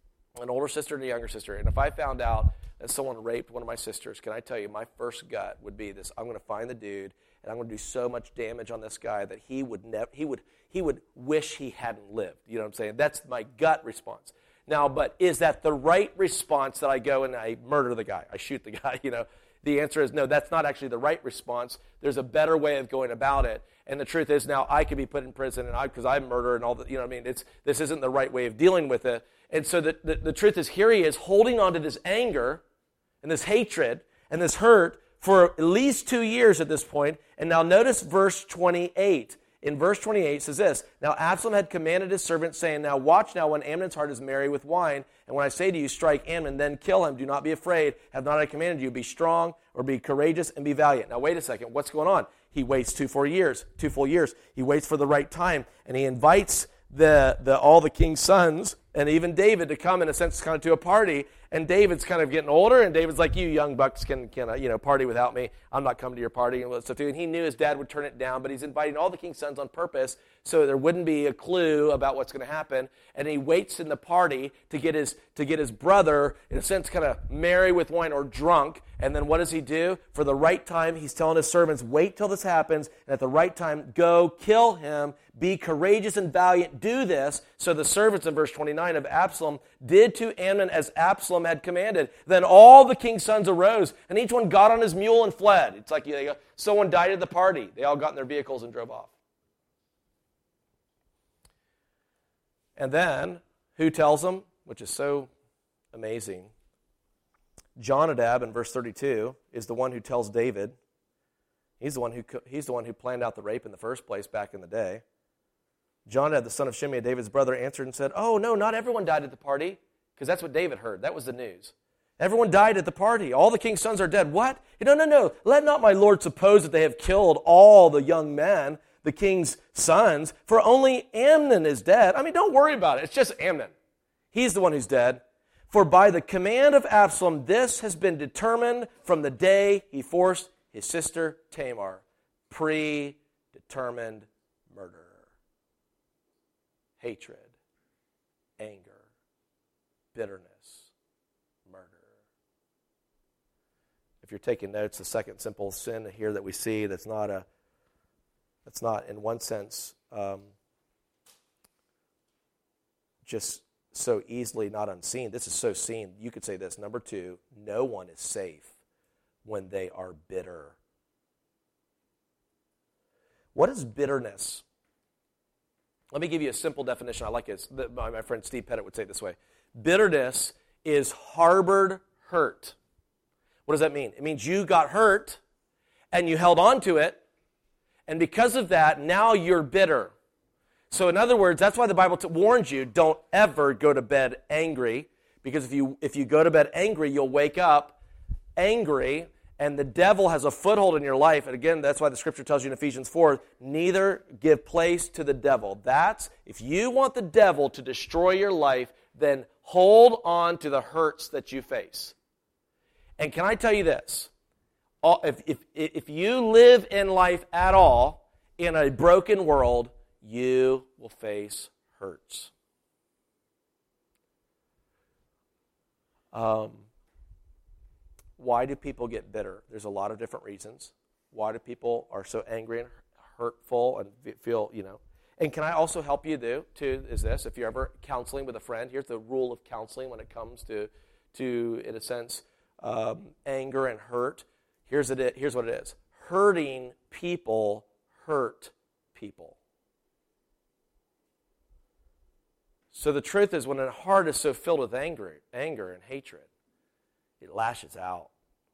an older sister and a younger sister, and if I found out that someone raped one of my sisters, can I tell you my first gut would be this: I'm going to find the dude, and I'm going to do so much damage on this guy that he would never, he would, he would wish he hadn't lived. You know what I'm saying? That's my gut response. Now, but is that the right response that I go and I murder the guy, I shoot the guy? You know, the answer is no. That's not actually the right response. There's a better way of going about it. And the truth is, now I could be put in prison, and I because I murder and all that. You know what I mean? It's this isn't the right way of dealing with it. And so the, the the truth is, here he is holding on to this anger and this hatred and this hurt for at least two years at this point. And now notice verse twenty-eight. In verse twenty-eight it says this: Now Absalom had commanded his servants, saying, Now watch now when Amnon's heart is merry with wine, and when I say to you, strike Amnon, then kill him. Do not be afraid. Have not I commanded you? Be strong, or be courageous, and be valiant. Now wait a second. What's going on? He waits two full years. Two full years. He waits for the right time, and he invites the the all the king's sons and even David to come, in a sense, kind of to a party. And David's kind of getting older, and David's like, you young bucks can, can uh, you know, party without me. I'm not coming to your party and stuff too. And he knew his dad would turn it down, but he's inviting all the king's sons on purpose so there wouldn't be a clue about what's going to happen. And he waits in the party to get his to get his brother, in a sense, kind of merry with wine or drunk. And then what does he do? For the right time, he's telling his servants, wait till this happens, and at the right time, go kill him. Be courageous and valiant. Do this. So the servants in verse twenty-nine of Absalom did to Amnon as Absalom had commanded. Then all the king's sons arose, and each one got on his mule and fled. It's like you know, someone died at the party. They all got in their vehicles and drove off. And then, who tells them? Which is so amazing. Jonadab in verse thirty-two is the one who tells David. He's the one who he's the one who planned out the rape in the first place back in the day. Jonadab, the son of Shimei, David's brother, answered and said, Oh, no, not everyone died at the party. Because that's what David heard. That was the news. Everyone died at the party. All the king's sons are dead. What? No, no, no. Let not my lord suppose that they have killed all the young men, the king's sons, for only Amnon is dead. I mean, don't worry about it. It's just Amnon. He's the one who's dead. For by the command of Absalom, this has been determined from the day he forced his sister Tamar. Predetermined murder. Hatred, anger, bitterness, if you're taking notes, the second simple sin here that we see that's not a, that's not in one sense um, just so easily not unseen. This is so seen. You could say this. Number two, no one is safe when they are bitter. What is bitterness? Let me give you a simple definition. I like it. My, my friend Steve Pettit would say it this way. Bitterness is harbored hurt. What does that mean? It means you got hurt and you held on to it, and because of that, now you're bitter. So in other words, that's why the Bible t- warns you, don't ever go to bed angry, because if you if you go to bed angry, you'll wake up angry, and the devil has a foothold in your life. And again, that's why the scripture tells you in Ephesians four, neither give place to the devil. That's, if you want the devil to destroy your life, then hold on to the hurts that you face. And can I tell you this? If, if, if you live in life at all in a broken world, you will face hurts. Um, why do people get bitter? There's a lot of different reasons. Why do people are so angry and hurtful and feel, you know. And can I also help you do, too, is this, if you're ever counseling with a friend, here's the rule of counseling when it comes to, to in a sense, um, anger and hurt. Here's, it, here's what it is. Hurting people hurt people. So the truth is, when a heart is so filled with anger, anger and hatred, it lashes out.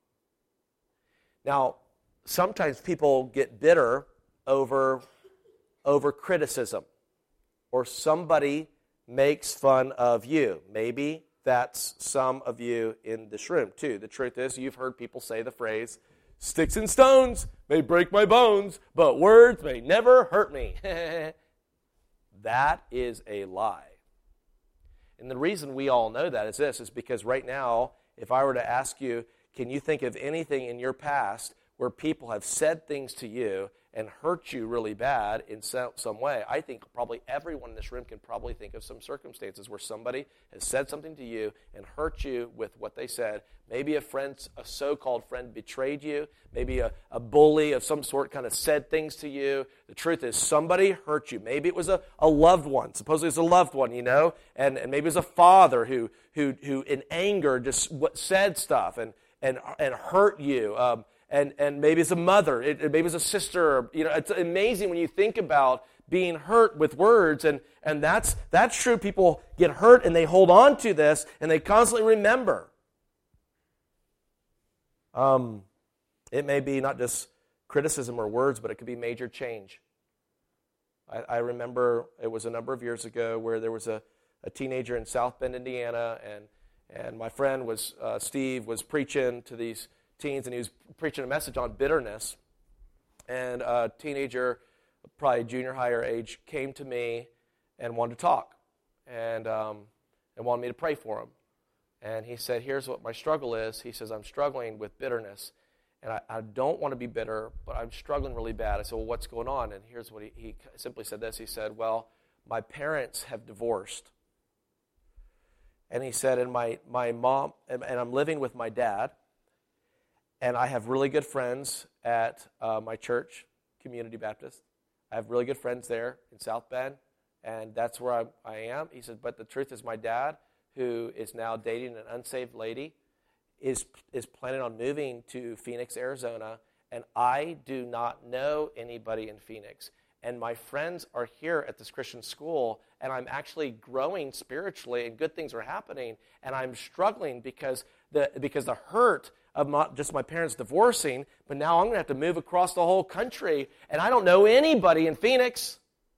Now, sometimes people get bitter over, over criticism, or somebody makes fun of you. Maybe that's some of you in this room, too. The truth is, you've heard people say the phrase, sticks and stones may break my bones, but words may never hurt me. That is a lie. And the reason we all know that is this, is because right now, if I were to ask you, can you think of anything in your past where people have said things to you and hurt you really bad in some way? I think probably everyone in this room can probably think of some circumstances where somebody has said something to you and hurt you with what they said. Maybe a friend, a so-called friend betrayed you. Maybe a, a bully of some sort kind of said things to you. The truth is somebody hurt you. Maybe it was a, a loved one. Supposedly it was a loved one, you know, and, and maybe it was a father who who who in anger just said stuff and and and hurt you. Um, And and maybe it's a mother, it, maybe it's a sister. You know, it's amazing when you think about being hurt with words, and, and that's that's true. People get hurt and they hold on to this, and they constantly remember. Um, it may be not just criticism or words, but it could be major change. I, I remember it was a number of years ago where there was a, a teenager in South Bend, Indiana, and and my friend was uh, Steve was preaching to these teens, and he was preaching a message on bitterness. And a teenager, probably junior higher age, came to me and wanted to talk, and um, and wanted me to pray for him. And he said, "Here's what my struggle is." He says, "I'm struggling with bitterness, and I, I don't want to be bitter, but I'm struggling really bad." I said, "Well, what's going on?" And here's what he, he simply said this. He said, "Well, my parents have divorced." And he said, "And my my mom, and, and I'm living with my dad. And I have really good friends at uh, my church, Community Baptist. I have really good friends there in South Bend, and that's where I, I am." He said, "But the truth is my dad, who is now dating an unsaved lady, is is planning on moving to Phoenix, Arizona, and I do not know anybody in Phoenix. And my friends are here at this Christian school, and I'm actually growing spiritually, and good things are happening, and I'm struggling because the because the hurt of not just my parents divorcing, but now I'm going to have to move across the whole country, and I don't know anybody in Phoenix."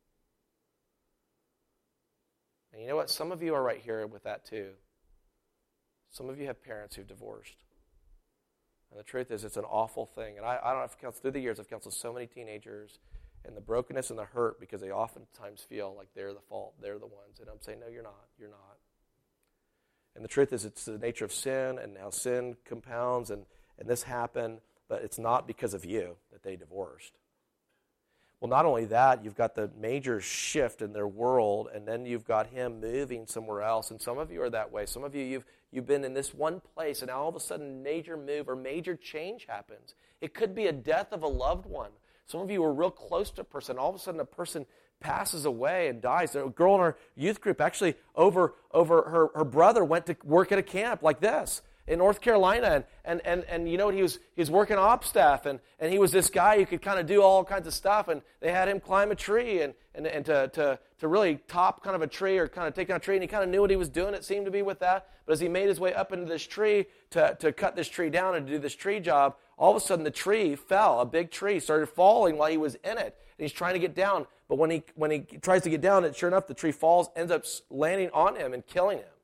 And you know what? Some of you are right here with that too. Some of you have parents who've divorced. And the truth is, it's an awful thing. And I, I don't know if counseled through the years, I've counseled so many teenagers, and the brokenness and the hurt, because they oftentimes feel like they're the fault, they're the ones. And I'm saying, no, you're not. You're not. And the truth is, it's the nature of sin and how sin compounds, and, and this happened, but it's not because of you that they divorced. Well, not only that, you've got the major shift in their world, and then you've got him moving somewhere else. And some of you are that way. Some of you, you've You've been in this one place, and all of a sudden, a major move or major change happens. It could be a death of a loved one. Some of you were real close to a person. All of a sudden, a person passes away and dies. A girl in our youth group, actually, over, over her, her brother went to work at a camp like this in North Carolina, and and and, and you know, he was he was working op staff, and, and he was this guy who could kind of do all kinds of stuff, and they had him climb a tree and and, and to, to to really top kind of a tree or kind of take down a tree, and he kind of knew what he was doing, it seemed to be with that. But as he made his way up into this tree to, to cut this tree down and to do this tree job, all of a sudden the tree fell. A big tree started falling while he was in it, and he's trying to get down. But when he when he tries to get down, it sure enough, the tree falls, ends up landing on him and killing him.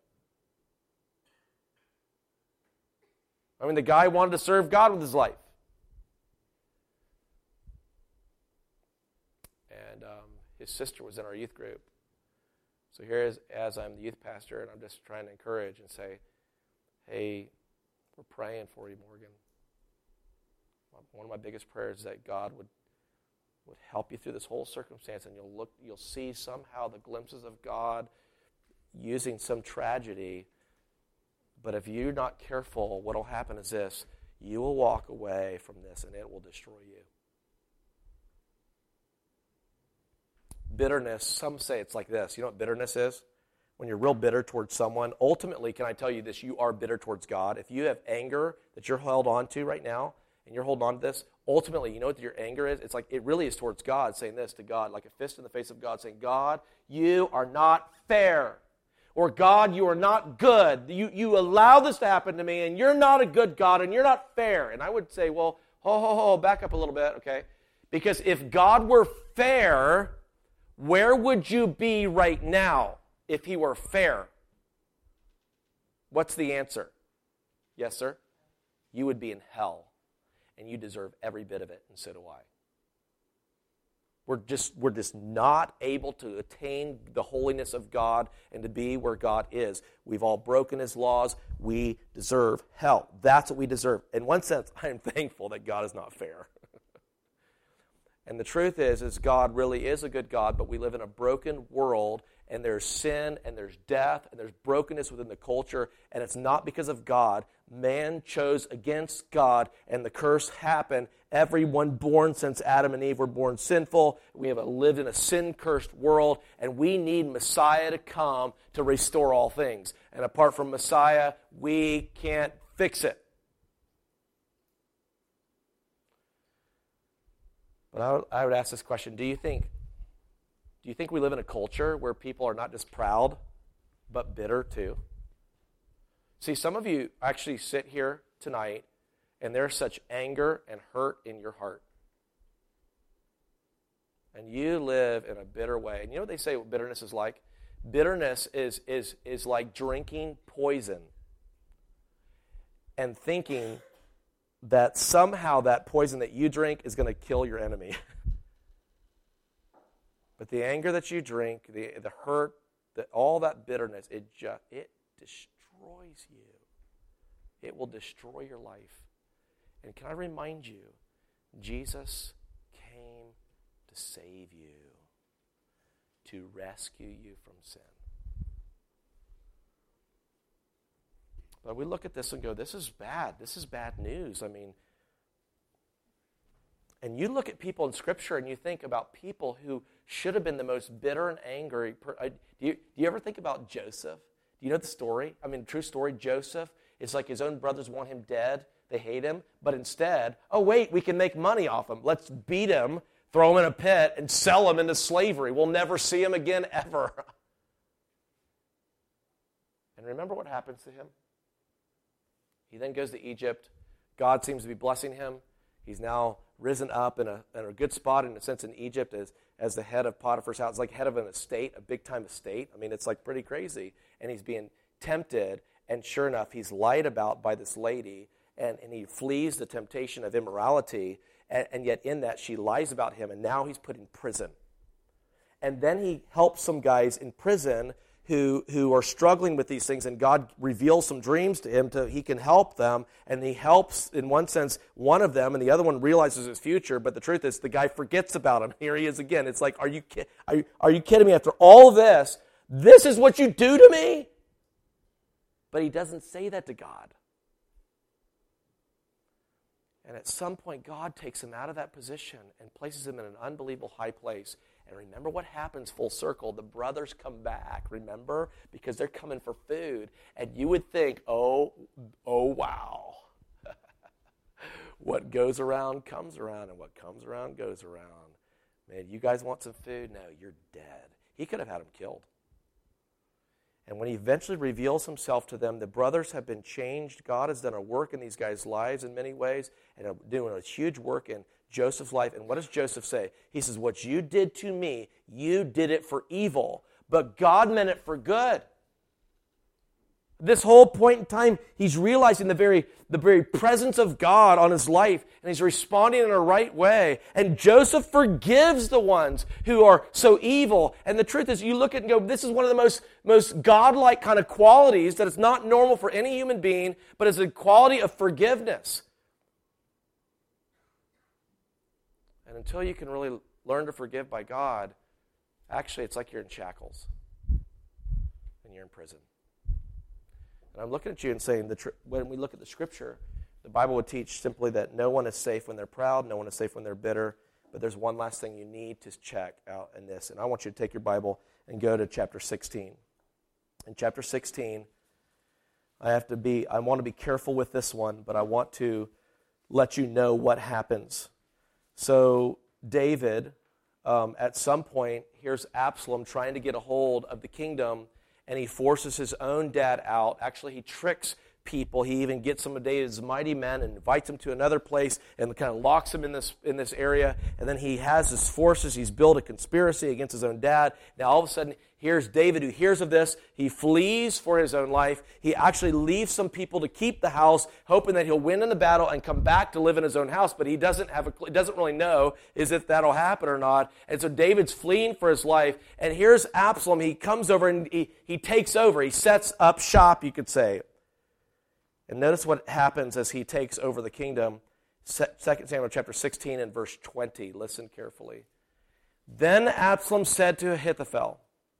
I mean, the guy wanted to serve God with his life. And um, his sister was in our youth group. So here, is, as I'm the youth pastor, and I'm just trying to encourage and say, hey, we're praying for you, Morgan. One of my biggest prayers is that God would, would help you through this whole circumstance, and you'll look, you'll see somehow the glimpses of God using some tragedy. But if you're not careful, what will happen is this: you will walk away from this, and it will destroy you. Bitterness, some say it's like this. You know what bitterness is? When you're real bitter towards someone, ultimately, can I tell you this? You are bitter towards God. If you have anger that you're held on to right now, and you're holding on to this, ultimately, you know what your anger is? It's like, it really is towards God, saying this to God, like a fist in the face of God, saying, God, you are not fair. Or, God, you are not good. You, you allow this to happen to me, and you're not a good God, and you're not fair. And I would say, well, ho, ho, ho, back up a little bit, okay? Because if God were fair, where would you be right now if he were fair? What's the answer? Yes, sir? You would be in hell, and you deserve every bit of it, and so do I. We're just, we're just not able to attain the holiness of God and to be where God is. We've all broken his laws. We deserve hell. That's what we deserve. In one sense, I am thankful that God is not fair. And the truth is, is God really is a good God, but we live in a broken world, and there's sin, and there's death, and there's brokenness within the culture, and it's not because of God. Man chose against God, and the curse happened. Everyone born since Adam and Eve were born sinful. We have lived in a sin-cursed world, and we need Messiah to come to restore all things. And apart from Messiah, we can't fix it. But I would, I would ask this question: Do you think, do you think we live in a culture where people are not just proud, but bitter too? See, some of you actually sit here tonight, and there's such anger and hurt in your heart. And you live in a bitter way. And you know what they say what bitterness is like? Bitterness is, is, is like drinking poison and thinking that somehow that poison that you drink is going to kill your enemy. But the anger that you drink, the, the hurt, the, all that bitterness, it just, it destroys you. It will destroy your life. And can I remind you, Jesus came to save you, to rescue you from sin. But we look at this and go, this is bad. This is bad news. I mean, and you look at people in Scripture and you think about people who should have been the most bitter and angry. Do you, do you ever think about Joseph? Do you know the story? I mean, true story, Joseph, it's like his own brothers want him dead. They hate him. But instead, oh, wait, we can make money off him. Let's beat him, throw him in a pit, and sell him into slavery. We'll never see him again ever. And remember what happens to him? He then goes to Egypt. God seems to be blessing him. He's now risen up in a, in a good spot, in a sense, in Egypt as, as the head of Potiphar's house. It's like head of an estate, a big-time estate. I mean, it's like pretty crazy. And he's being tempted, and sure enough, he's lied about by this lady, and, and he flees the temptation of immorality, and, and yet in that, she lies about him, and now he's put in prison. And then he helps some guys in prison who who are struggling with these things, and God reveals some dreams to him to he can help them, and he helps, in one sense, one of them, and the other one realizes his future, but the truth is the guy forgets about him. Here he is again. It's like, are you, are, you, are you kidding me? After all of this, this is what you do to me? But he doesn't say that to God. And at some point, God takes him out of that position and places him in an unbelievable high place. And remember what happens full circle. The brothers come back, remember? Because they're coming for food. And you would think, oh, oh, wow. What goes around comes around, and what comes around goes around. Man, you guys want some food? No, you're dead. He could have had them killed. And when he eventually reveals himself to them, the brothers have been changed. God has done a work in these guys' lives in many ways, and doing a huge work in Joseph's life. And what does Joseph say? He says, what you did to me, you did it for evil, but God meant it for good. This whole point in time, he's realizing the very, the very presence of God on his life, and he's responding in a right way. And Joseph forgives the ones who are so evil. And the truth is, you look at it and go, this is one of the most, most godlike kind of qualities that is not normal for any human being, but it's a quality of forgiveness. And until you can really learn to forgive by God, actually it's like you're in shackles and you're in prison. And I'm looking at you and saying, that when we look at the Scripture, the Bible would teach simply that no one is safe when they're proud, no one is safe when they're bitter, but there's one last thing you need to check out in this. And I want you to take your Bible and go to chapter sixteen. In chapter sixteen, I have to be, I want to be careful with this one, but I want to let you know what happens. So David, um, at some point, here's Absalom trying to get a hold of the kingdom, and he forces his own dad out. Actually, he tricks people. He even gets some of David's mighty men and invites them to another place and kind of locks them in this in this area. And then he has his forces. He's built a conspiracy against his own dad. Now, all of a sudden, here's David who hears of this. He flees for his own life. He actually leaves some people to keep the house, hoping that he'll win in the battle and come back to live in his own house. But he doesn't have a, doesn't really know is if that'll happen or not. And so David's fleeing for his life. And here's Absalom. He comes over and he, he takes over. He sets up shop, you could say. And notice what happens as he takes over the kingdom. Second Samuel chapter sixteen and verse twenty. Listen carefully. Then Absalom said to Ahithophel,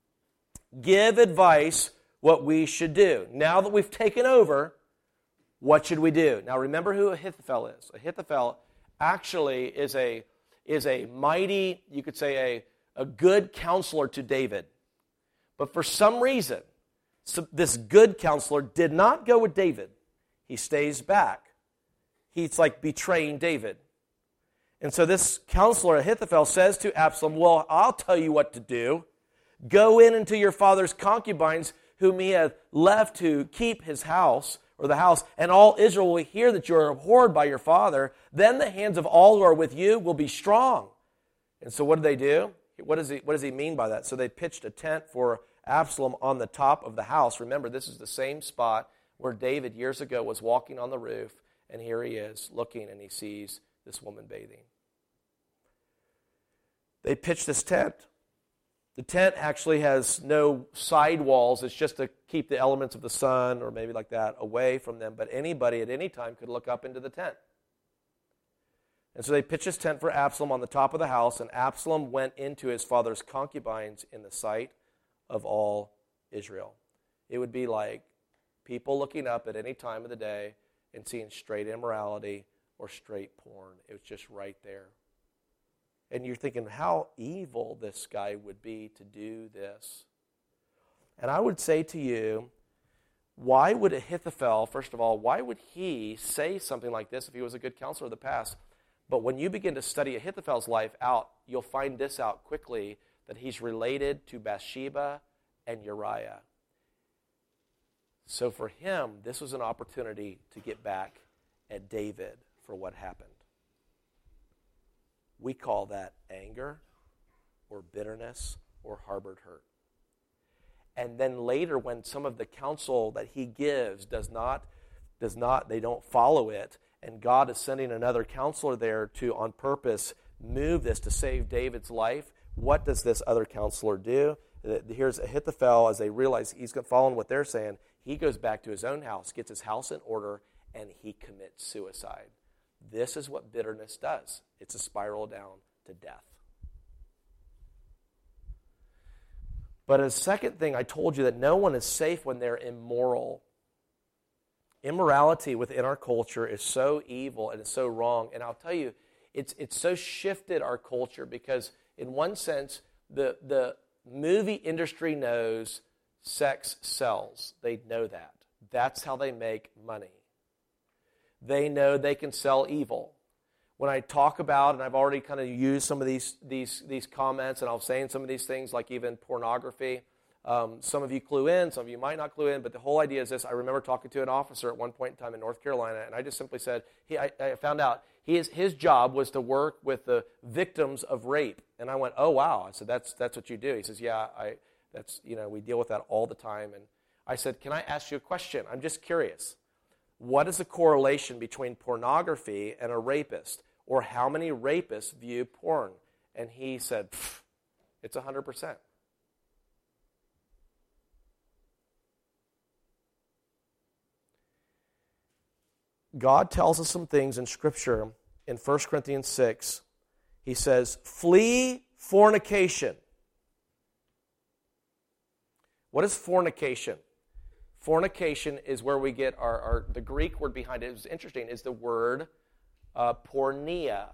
give advice what we should do. Now that we've taken over, what should we do? Now remember who Ahithophel is. Ahithophel actually is a, is a mighty, you could say a, a good counselor to David. But for some reason, so this good counselor did not go with David. He stays back. He's like betraying David. And so this counselor, Ahithophel, says to Absalom, well, I'll tell you what to do. Go in into your father's concubines, whom he hath left to keep his house, or the house, and all Israel will hear that you are abhorred by your father. Then the hands of all who are with you will be strong. And so what do they do? What does he, what does he mean by that? So they pitched a tent for Absalom on the top of the house. Remember, this is the same spot where David years ago was walking on the roof, and here he is looking, and he sees this woman bathing. They pitched this tent. The tent actually has no side walls. It's just to keep the elements of the sun, or maybe like that, away from them. But anybody at any time could look up into the tent. And so they pitched this tent for Absalom on the top of the house, and Absalom went into his father's concubines in the sight of all Israel. It would be like people looking up at any time of the day and seeing straight immorality or straight porn. It was just right there. And you're thinking how evil this guy would be to do this. And I would say to you, why would Ahithophel, first of all, why would he say something like this if he was a good counselor of the past? But when you begin to study Ahithophel's life out, you'll find this out quickly, that he's related to Bathsheba and Uriah. So for him, this was an opportunity to get back at David for what happened. We call that anger or bitterness or harbored hurt. And then later, when some of the counsel that he gives does not, does not, they don't follow it, and God is sending another counselor there to, on purpose, move this to save David's life, what does this other counselor do? Here's Ahithophel, as they realize he's following what they're saying, he goes back to his own house, gets his house in order, and he commits suicide. This is what bitterness does. It's a spiral down to death. But a second thing, I told you that no one is safe when they're immoral. Immorality within our culture is so evil and it's so wrong. And I'll tell you, it's it's so shifted our culture because in one sense, the, the movie industry knows sex sells. They know that. That's how they make money. They know they can sell evil. When I talk about, and I've already kind of used some of these these these comments, and I'll say in some of these things, like even pornography, um, some of you clue in, some of you might not clue in, but the whole idea is this. I remember talking to an officer at one point in time in North Carolina, and I just simply said, he, I, I found out his, his job was to work with the victims of rape. And I went, oh, wow. I said, that's that's what you do. He says, yeah, I that's you know we deal with that all the time. And I said, can I ask you a question? I'm just curious. What is the correlation between pornography and a rapist? Or how many rapists view porn? And he said, it's one hundred percent. God tells us some things in Scripture in First Corinthians six. He says, flee fornication. What is fornication? Fornication is where we get our, our the Greek word behind it. It was interesting, is the word uh, porneia.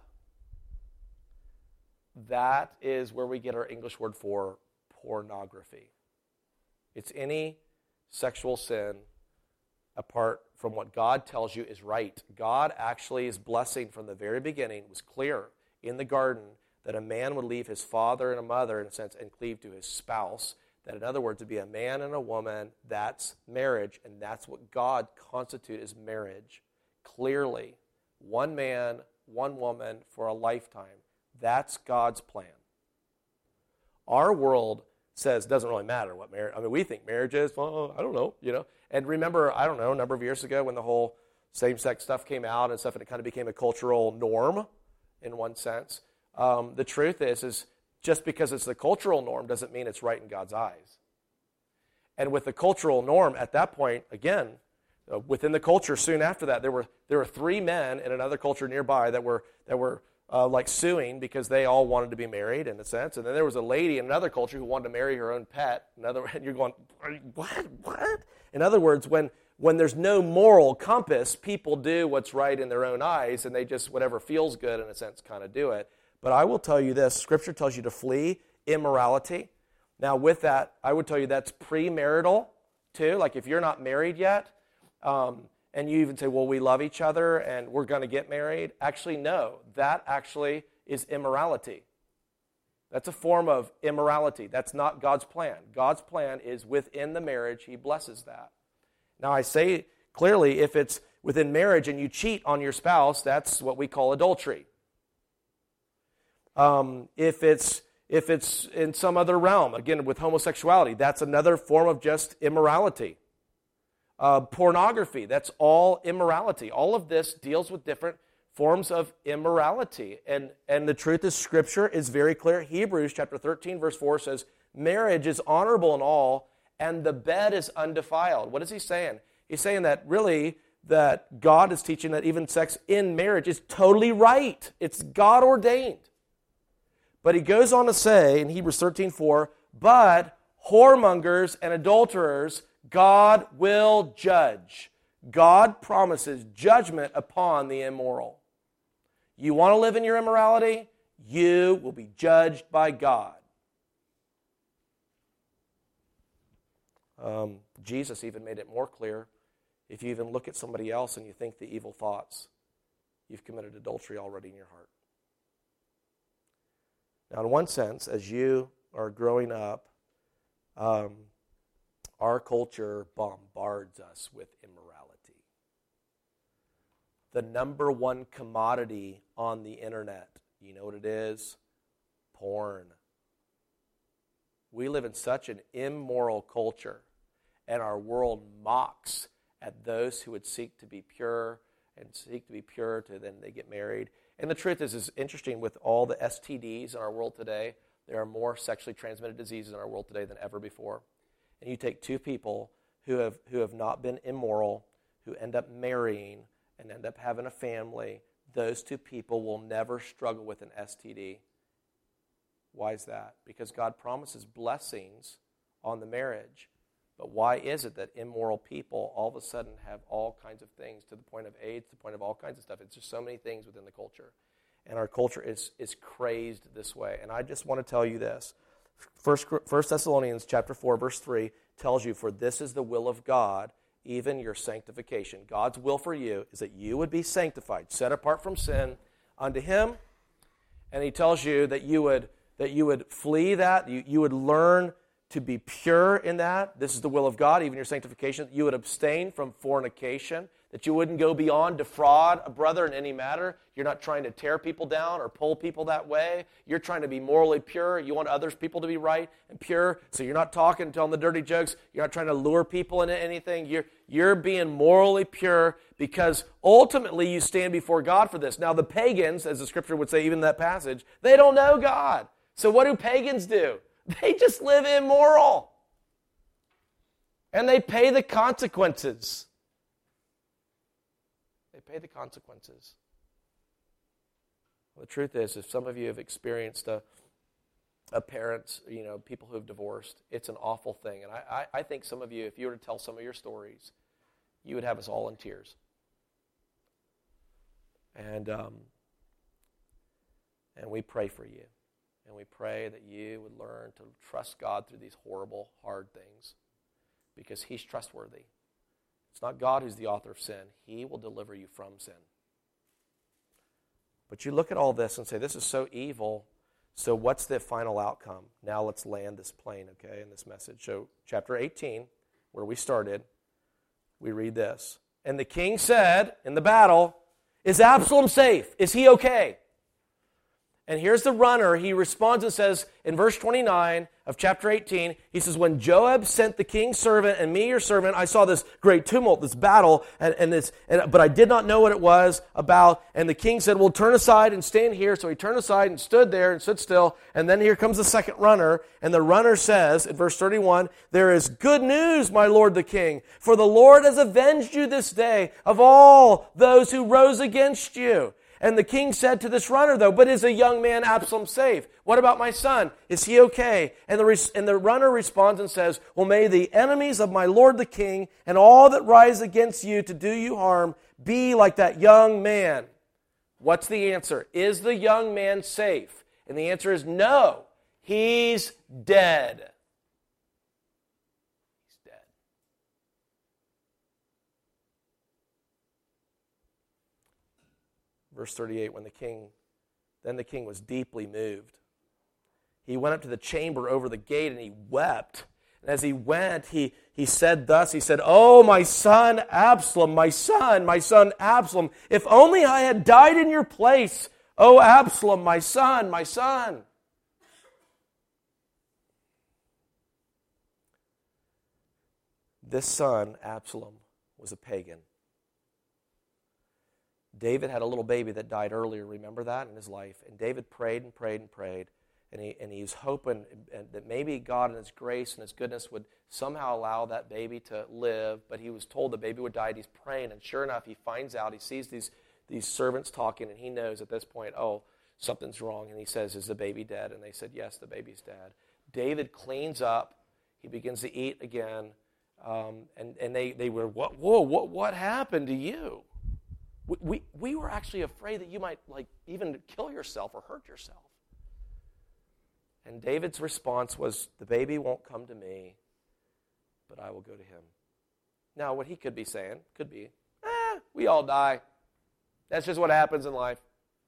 That is where we get our English word for pornography. It's any sexual sin apart from what God tells you is right. God actually is blessing from the very beginning. It was clear in the garden that a man would leave his father and a mother, in a sense, and cleave to his spouse. That, in other words, to be a man and a woman, that's marriage, and that's what God constitutes as marriage. Clearly, one man, one woman for a lifetime. That's God's plan. Our world says it doesn't really matter what marriage. I mean, we think marriage is, well, I don't know, you know. And remember, I don't know, a number of years ago when the whole same-sex stuff came out and stuff, and it kind of became a cultural norm in one sense. Um, the truth is, is just because it's the cultural norm doesn't mean it's right in God's eyes. And with the cultural norm at that point, again, uh, within the culture, soon after that, there were there were three men in another culture nearby that were that were uh, like suing because they all wanted to be married in a sense. And then there was a lady in another culture who wanted to marry her own pet. Another, and you're going, what? What? In other words, when when there's no moral compass, people do what's right in their own eyes, and they just whatever feels good in a sense kind of do it. But I will tell you this, Scripture tells you to flee immorality. Now with that, I would tell you that's premarital too. Like if you're not married yet, um, and you even say, well, we love each other and we're going to get married. Actually, no, that actually is immorality. That's a form of immorality. That's not God's plan. God's plan is within the marriage, He blesses that. Now I say clearly, if it's within marriage and you cheat on your spouse, that's what we call adultery. Um, if it's if it's in some other realm, again with homosexuality, that's another form of just immorality. Uh, pornography, that's all immorality. All of this deals with different forms of immorality. And, and the truth is, Scripture is very clear. Hebrews chapter thirteen, verse four says, marriage is honorable in all, and the bed is undefiled. What is he saying? He's saying that really that God is teaching that even sex in marriage is totally right. It's God ordained. But he goes on to say in Hebrews thirteen four, but whoremongers and adulterers God will judge. God promises judgment upon the immoral. You want to live in your immorality? You will be judged by God. Um, Jesus even made it more clear. If you even look at somebody else and you think the evil thoughts, you've committed adultery already in your heart. Now, in one sense, as you are growing up, um, our culture bombards us with immorality. The number one commodity on the internet, you know what it is? Porn. We live in such an immoral culture, and our world mocks at those who would seek to be pure and seek to be pure to then they get married. And the truth is, it's interesting with all the S T Ds in our world today, there are more sexually transmitted diseases in our world today than ever before. And you take two people who have who have not been immoral, who end up marrying and end up having a family, those two people will never struggle with an S T D. Why is that? Because God promises blessings on the marriage, But why is it that immoral people all of a sudden have all kinds of things, to the point of AIDS, to the point of all kinds of stuff? It's just so many things within the culture. And our culture is, is crazed this way. And I just want to tell you this. First, First Thessalonians chapter four, verse three tells you, for this is the will of God, even your sanctification. God's will for you is that you would be sanctified, set apart from sin unto Him. And He tells you that you would that you would flee that, you, you would learn to be pure in that. This is the will of God, even your sanctification. You would abstain from fornication, that you wouldn't go beyond defraud a brother in any matter. You're not trying to tear people down or pull people that way. You're trying to be morally pure. You want others people to be right and pure, so you're not talking and telling the dirty jokes. You're not trying to lure people into anything. You're, you're being morally pure because ultimately you stand before God for this. Now the pagans, as the Scripture would say, even in that passage, they don't know God. So what do pagans do? They just live immoral. And they pay the consequences. They pay the consequences. Well, the truth is, if some of you have experienced a, a parent, you know, people who have divorced, it's an awful thing. And I, I, I think some of you, if you were to tell some of your stories, you would have us all in tears. And um, and we pray for you. And we pray that you would learn to trust God through these horrible, hard things, because He's trustworthy. It's not God who's the author of sin. He will deliver you from sin. But you look at all this and say, this is so evil, so what's the final outcome? Now let's land this plane, okay, in this message. So chapter eighteen, where we started, we read this. And the king said in the battle, is Absalom safe? Is he okay? And here's the runner. He responds and says, in verse twenty-nine of chapter eighteen, he says, when Joab sent the king's servant and me, your servant, I saw this great tumult, this battle, and, and this, and, but I did not know what it was about. And the king said, well, turn aside and stand here. So he turned aside and stood there and stood still. And then here comes the second runner. And the runner says, in verse thirty-one, there is good news, my lord the king, for the Lord has avenged you this day of all those who rose against you. And the king said to this runner, though, but is a young man Absalom safe? What about my son? Is he okay? And the, and the runner responds and says, well, may the enemies of my lord the king and all that rise against you to do you harm be like that young man. What's the answer? Is the young man safe? And the answer is no. He's dead. Verse thirty-eight, when the king, then the king was deeply moved. He went up to the chamber over the gate and he wept. And as he went, he, he said thus, he said, oh, my son Absalom, my son, my son Absalom, if only I had died in your place. Oh, Absalom, my son, my son. This son, Absalom, was a pagan. David had a little baby that died earlier, remember that, in his life? And David prayed and prayed and prayed, and he, and he was hoping that maybe God in His grace and His goodness would somehow allow that baby to live, but he was told the baby would die, and he's praying, and sure enough, he finds out, he sees these, these servants talking, and he knows at this point, oh, something's wrong, and he says, is the baby dead? And they said, yes, the baby's dead. David cleans up, he begins to eat again, um, and, and they, they were, what, whoa, what, what happened to you? We, we were actually afraid that you might like even kill yourself or hurt yourself. And David's response was, the baby won't come to me, but I will go to him. Now, what he could be saying, could be, eh, we all die. That's just what happens in life.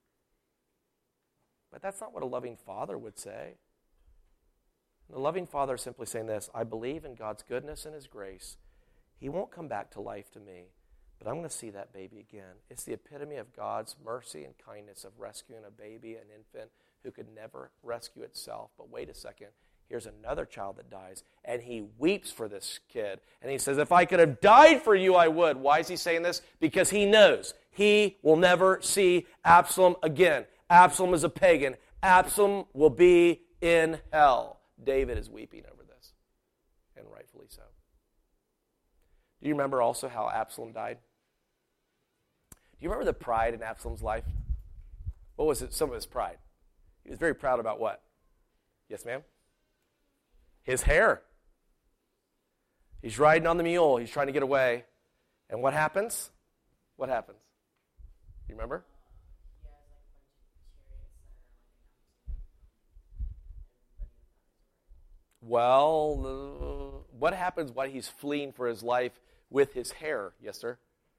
But that's not what a loving father would say. The loving father is simply saying this, I believe in God's goodness and His grace. He won't come back to life to me, but I'm going to see that baby again. It's the epitome of God's mercy and kindness of rescuing a baby, an infant, who could never rescue itself. But wait a second, here's another child that dies, and he weeps for this kid. And he says, if I could have died for you, I would. Why is he saying this? Because he knows he will never see Absalom again. Absalom is a pagan. Absalom will be in hell. David is weeping over this, and rightfully so. Do you remember also how Absalom died? Do you remember the pride in Absalom's life? What was it? Some of his pride. He was very proud about what? Yes, ma'am? His hair. He's riding on the mule. He's trying to get away. And what happens? What happens? You remember? Well, uh, what happens while he's fleeing for his life with his hair? Yes, sir?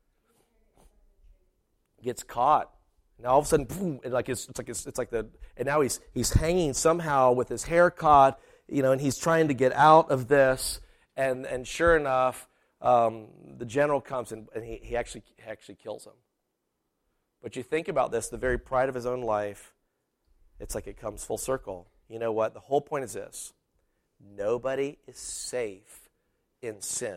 Gets caught. Now all of a sudden, boom, and like it's, it's like it's, it's like the and now he's he's hanging somehow with his hair caught, you know, and he's trying to get out of this, and and sure enough, um, the general comes and, and he, he actually he actually kills him. But you think about this, the very pride of his own life, it's like it comes full circle. You know what? The whole point is this. Nobody is safe in sin.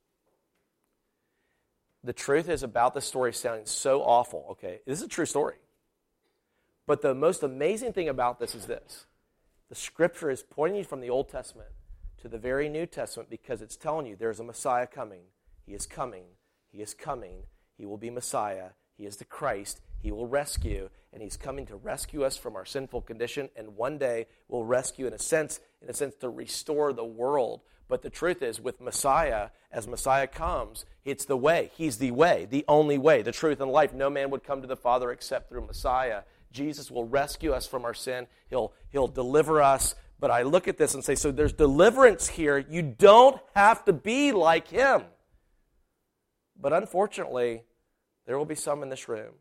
The truth is about this story sounding so awful. Okay, this is a true story. But the most amazing thing about this is this. The Scripture is pointing you from the Old Testament to the very New Testament because it's telling you there's a Messiah coming. He is coming. He is coming. He will be Messiah. He is the Christ. He will rescue, and he's coming to rescue us from our sinful condition, and one day will rescue, in a sense, in a sense, to restore the world. But the truth is, with Messiah, as Messiah comes, it's the way. He's the way, the only way, the truth, and life. No man would come to the Father except through Messiah. Jesus will rescue us from our sin. He'll, he'll deliver us. But I look at this and say, so there's deliverance here. You don't have to be like him. But unfortunately, there will be some in this room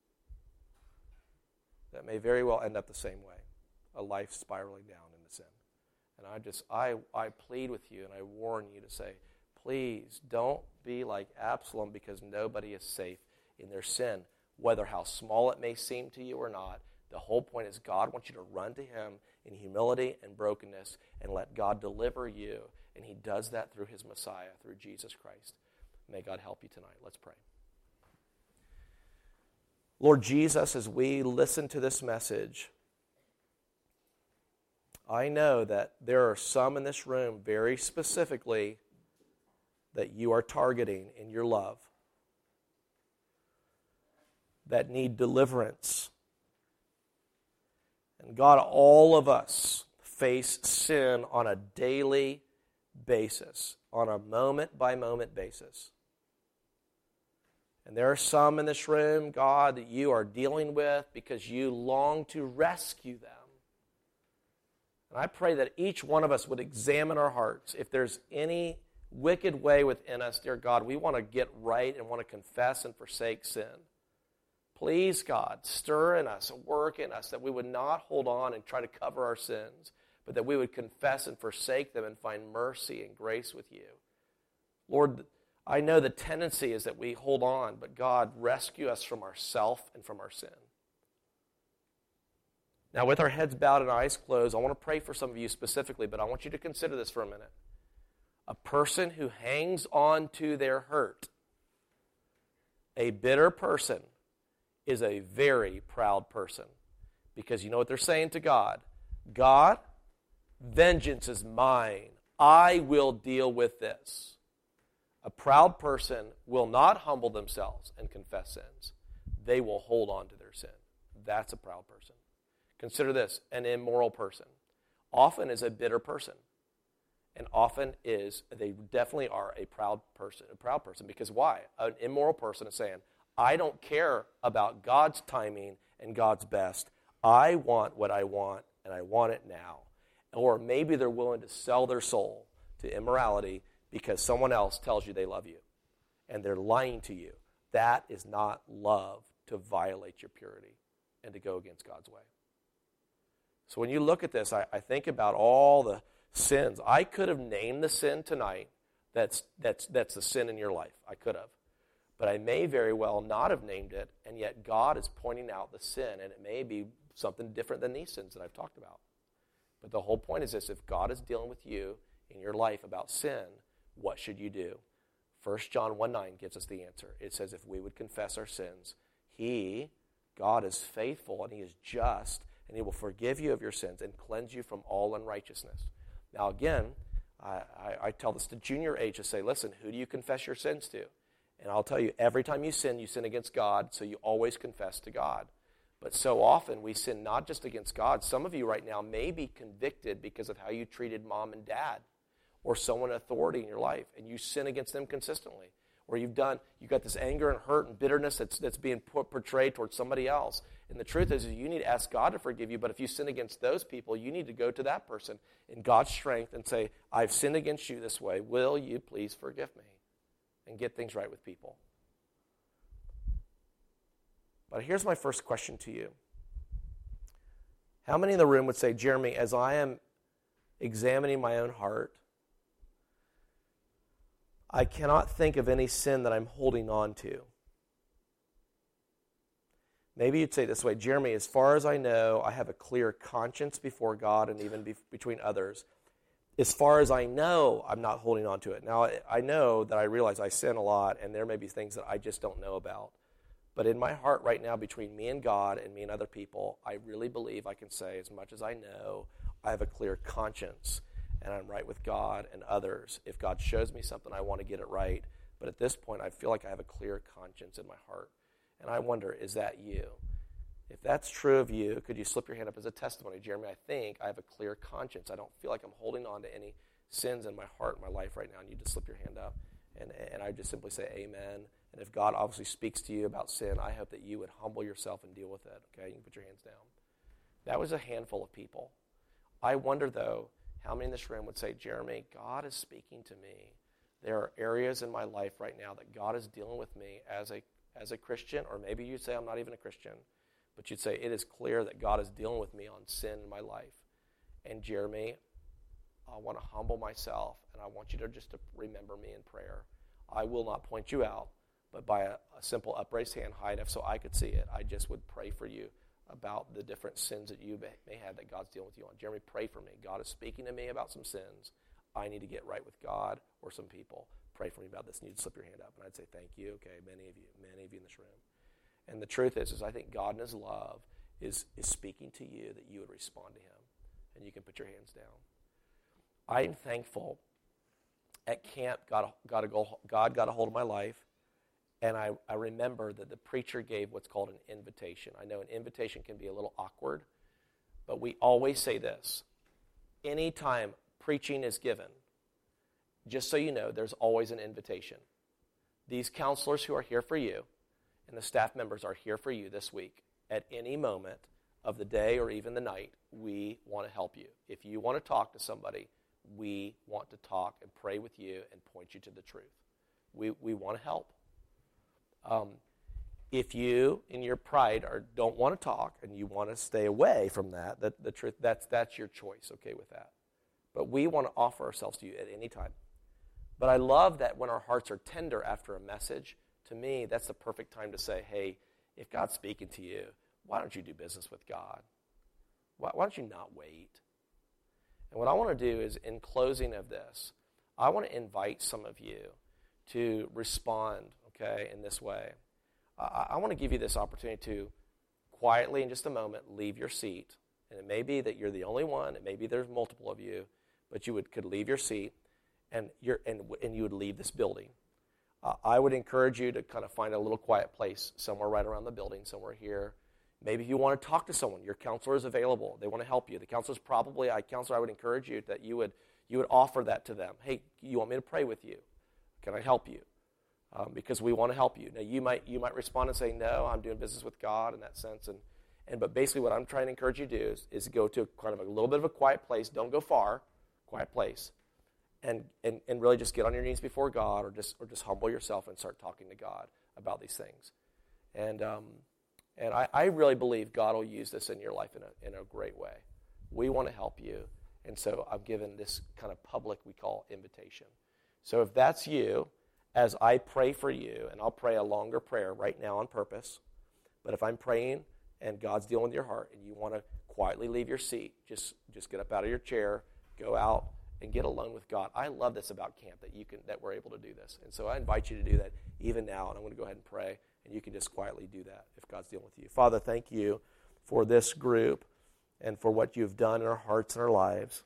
that may very well end up the same way, a life spiraling down into sin. And I just, I, I plead with you and I warn you to say, please don't be like Absalom because nobody is safe in their sin, whether how small it may seem to you or not. The whole point is God wants you to run to him in humility and brokenness and let God deliver you. And he does that through his Messiah, through Jesus Christ. May God help you tonight. Let's pray. Lord Jesus, as we listen to this message, I know that there are some in this room very specifically that you are targeting in your love that need deliverance. And God, all of us face sin on a daily basis, on a moment-by-moment basis. And there are some in this room, God, that you are dealing with because you long to rescue them. And I pray that each one of us would examine our hearts. If there's any wicked way within us, dear God, we want to get right and want to confess and forsake sin. Please, God, stir in us, work in us, that we would not hold on and try to cover our sins, but that we would confess and forsake them and find mercy and grace with you. Lord, I know the tendency is that we hold on, but God, rescue us from ourself and from our sin. Now, with our heads bowed and eyes closed, I want to pray for some of you specifically, but I want you to consider this for a minute. A person who hangs on to their hurt, a bitter person, is a very proud person. Because you know what they're saying to God? God, vengeance is mine. I will deal with this. A proud person will not humble themselves and confess sins. They will hold on to their sin. That's a proud person. Consider this, an immoral person often is a bitter person. And often is, they definitely are a proud person, a proud person. Because why? An immoral person is saying, I don't care about God's timing and God's best. I want what I want, and I want it now. Or maybe they're willing to sell their soul to immorality because someone else tells you they love you, and they're lying to you. That is not love, to violate your purity and to go against God's way. So when you look at this, I, I think about all the sins. I could have named the sin tonight that's, that's, that's the sin in your life. I could have. But I may very well not have named it, and yet God is pointing out the sin, and it may be something different than these sins that I've talked about. But the whole point is this: if God is dealing with you in your life about sin, what should you do? First John one nine gives us the answer. It says if we would confess our sins, He, God, is faithful, and He is just, and He will forgive you of your sins and cleanse you from all unrighteousness. Now again, I, I, I tell this to junior age to say, listen, who do you confess your sins to? And I'll tell you, every time you sin, you sin against God, so you always confess to God. But so often we sin not just against God. Some of you right now may be convicted because of how you treated mom and dad, or someone in authority in your life, and you sin against them consistently, or you've done, you've got this anger and hurt and bitterness that's that's being put, portrayed towards somebody else. And the truth is, is you need to ask God to forgive you, but if you sin against those people, you need to go to that person in God's strength and say, I've sinned against you this way. Will you please forgive me? And get things right with people. But here's my first question to you. How many in the room would say, Jeremy, as I am examining my own heart, I cannot think of any sin that I'm holding on to? Maybe you'd say it this way, Jeremy, as far as I know, I have a clear conscience before God and even be- between others. As far as I know, I'm not holding on to it. Now, I, I know that I realize I sin a lot, and there may be things that I just don't know about. But in my heart right now, between me and God and me and other people, I really believe I can say, as much as I know, I have a clear conscience, and I'm right with God and others. If God shows me something, I want to get it right. But at this point, I feel like I have a clear conscience in my heart. And I wonder, is that you? If that's true of you, could you slip your hand up as a testimony? Jeremy, I think I have a clear conscience. I don't feel like I'm holding on to any sins in my heart, in my life right now. And you just slip your hand up. And, and I just simply say amen. And if God obviously speaks to you about sin, I hope that you would humble yourself and deal with it. Okay, you can put your hands down. That was a handful of people. I wonder, though, how many in this room would say, Jeremy, God is speaking to me. There are areas in my life right now that God is dealing with me as a as a Christian, or maybe you'd say I'm not even a Christian, but you'd say it is clear that God is dealing with me on sin in my life. And Jeremy, I want to humble myself, and I want you to just to remember me in prayer. I will not point you out, but by a, a simple upraised hand high enough so I could see it, I just would pray for you about the different sins that you may, may have that God's dealing with you on. Jeremy, pray for me. God is speaking to me about some sins. I need to get right with God or some people. Pray for me about this, and you'd slip your hand up. And I'd say, thank you. Okay, many of you, many of you in this room. And the truth is, is I think God in his love is, is speaking to you that you would respond to him. And you can put your hands down. I'm thankful at camp, God got, a, God got a hold of my life, and I, I remember that the preacher gave what's called an invitation. I know an invitation can be a little awkward, but we always say this. Anytime preaching is given, just so you know, there's always an invitation. These counselors who are here for you and the staff members are here for you this week. At any moment of the day or even the night, we want to help you. If you want to talk to somebody, we want to talk and pray with you and point you to the truth. We we want to help. Um, if you, in your pride, are, don't want to talk and you want to stay away from that, that the truth, that's that's your choice, okay with that. But we want to offer ourselves to you at any time. But I love that when our hearts are tender after a message, to me, that's the perfect time to say, hey, if God's speaking to you, why don't you do business with God? Why, why don't you not wait? And what I want to do is, in closing of this, I want to invite some of you to respond, okay, in this way. I, I want to give you this opportunity to quietly, in just a moment, leave your seat. And it may be that you're the only one. It may be there's multiple of you. But you would could leave your seat, and, you're, and, and you would leave this building. Uh, I would encourage you to kind of find a little quiet place somewhere right around the building, somewhere here. Maybe if you want to talk to someone, your counselor is available. They want to help you. The counselor's probably, I counselor, I would encourage you that you would you would offer that to them. Hey, you want me to pray with you? Can I help you? Um, because we want to help you. Now, you might you might respond and say, no, I'm doing business with God in that sense. And, and But basically what I'm trying to encourage you to do is, is go to kind of a little bit of a quiet place. Don't go far. Quiet place. And, and and really just get on your knees before God, or just or just humble yourself and start talking to God about these things. And um, and I, I really believe God will use this in your life in a in a great way. We want to help you, and so I've given this kind of public, we call, invitation. So if that's you, as I pray for you, and I'll pray a longer prayer right now on purpose, but if I'm praying and God's dealing with your heart and you want to quietly leave your seat, just just get up out of your chair, go out, and get alone with God. I love this about camp, that you can that we're able to do this. And so I invite you to do that even now, and I'm going to go ahead and pray, and you can just quietly do that if God's dealing with you. Father, thank you for this group and for what you've done in our hearts and our lives.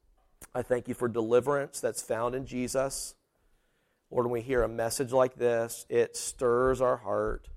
I thank you for deliverance that's found in Jesus. Lord, when we hear a message like this, it stirs our heart,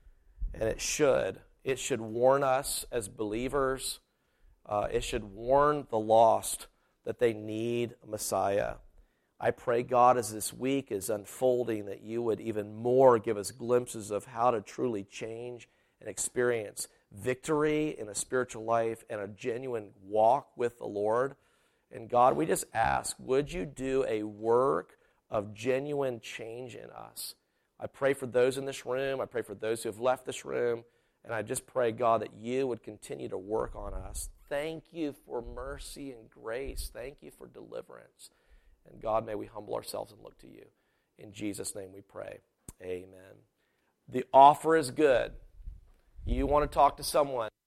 and it should. It should warn us as believers. Uh, it should warn the lost that they need a Messiah. I pray, God, as this week is unfolding, that you would even more give us glimpses of how to truly change and experience victory in a spiritual life and a genuine walk with the Lord. And God, we just ask, would you do a work of genuine change in us? I pray for those in this room. I pray for those who have left this room. And I just pray, God, that you would continue to work on us. Thank you for mercy and grace. Thank you for deliverance. And God, may we humble ourselves and look to you. In Jesus' name we pray. Amen. The offer is good. You want to talk to someone.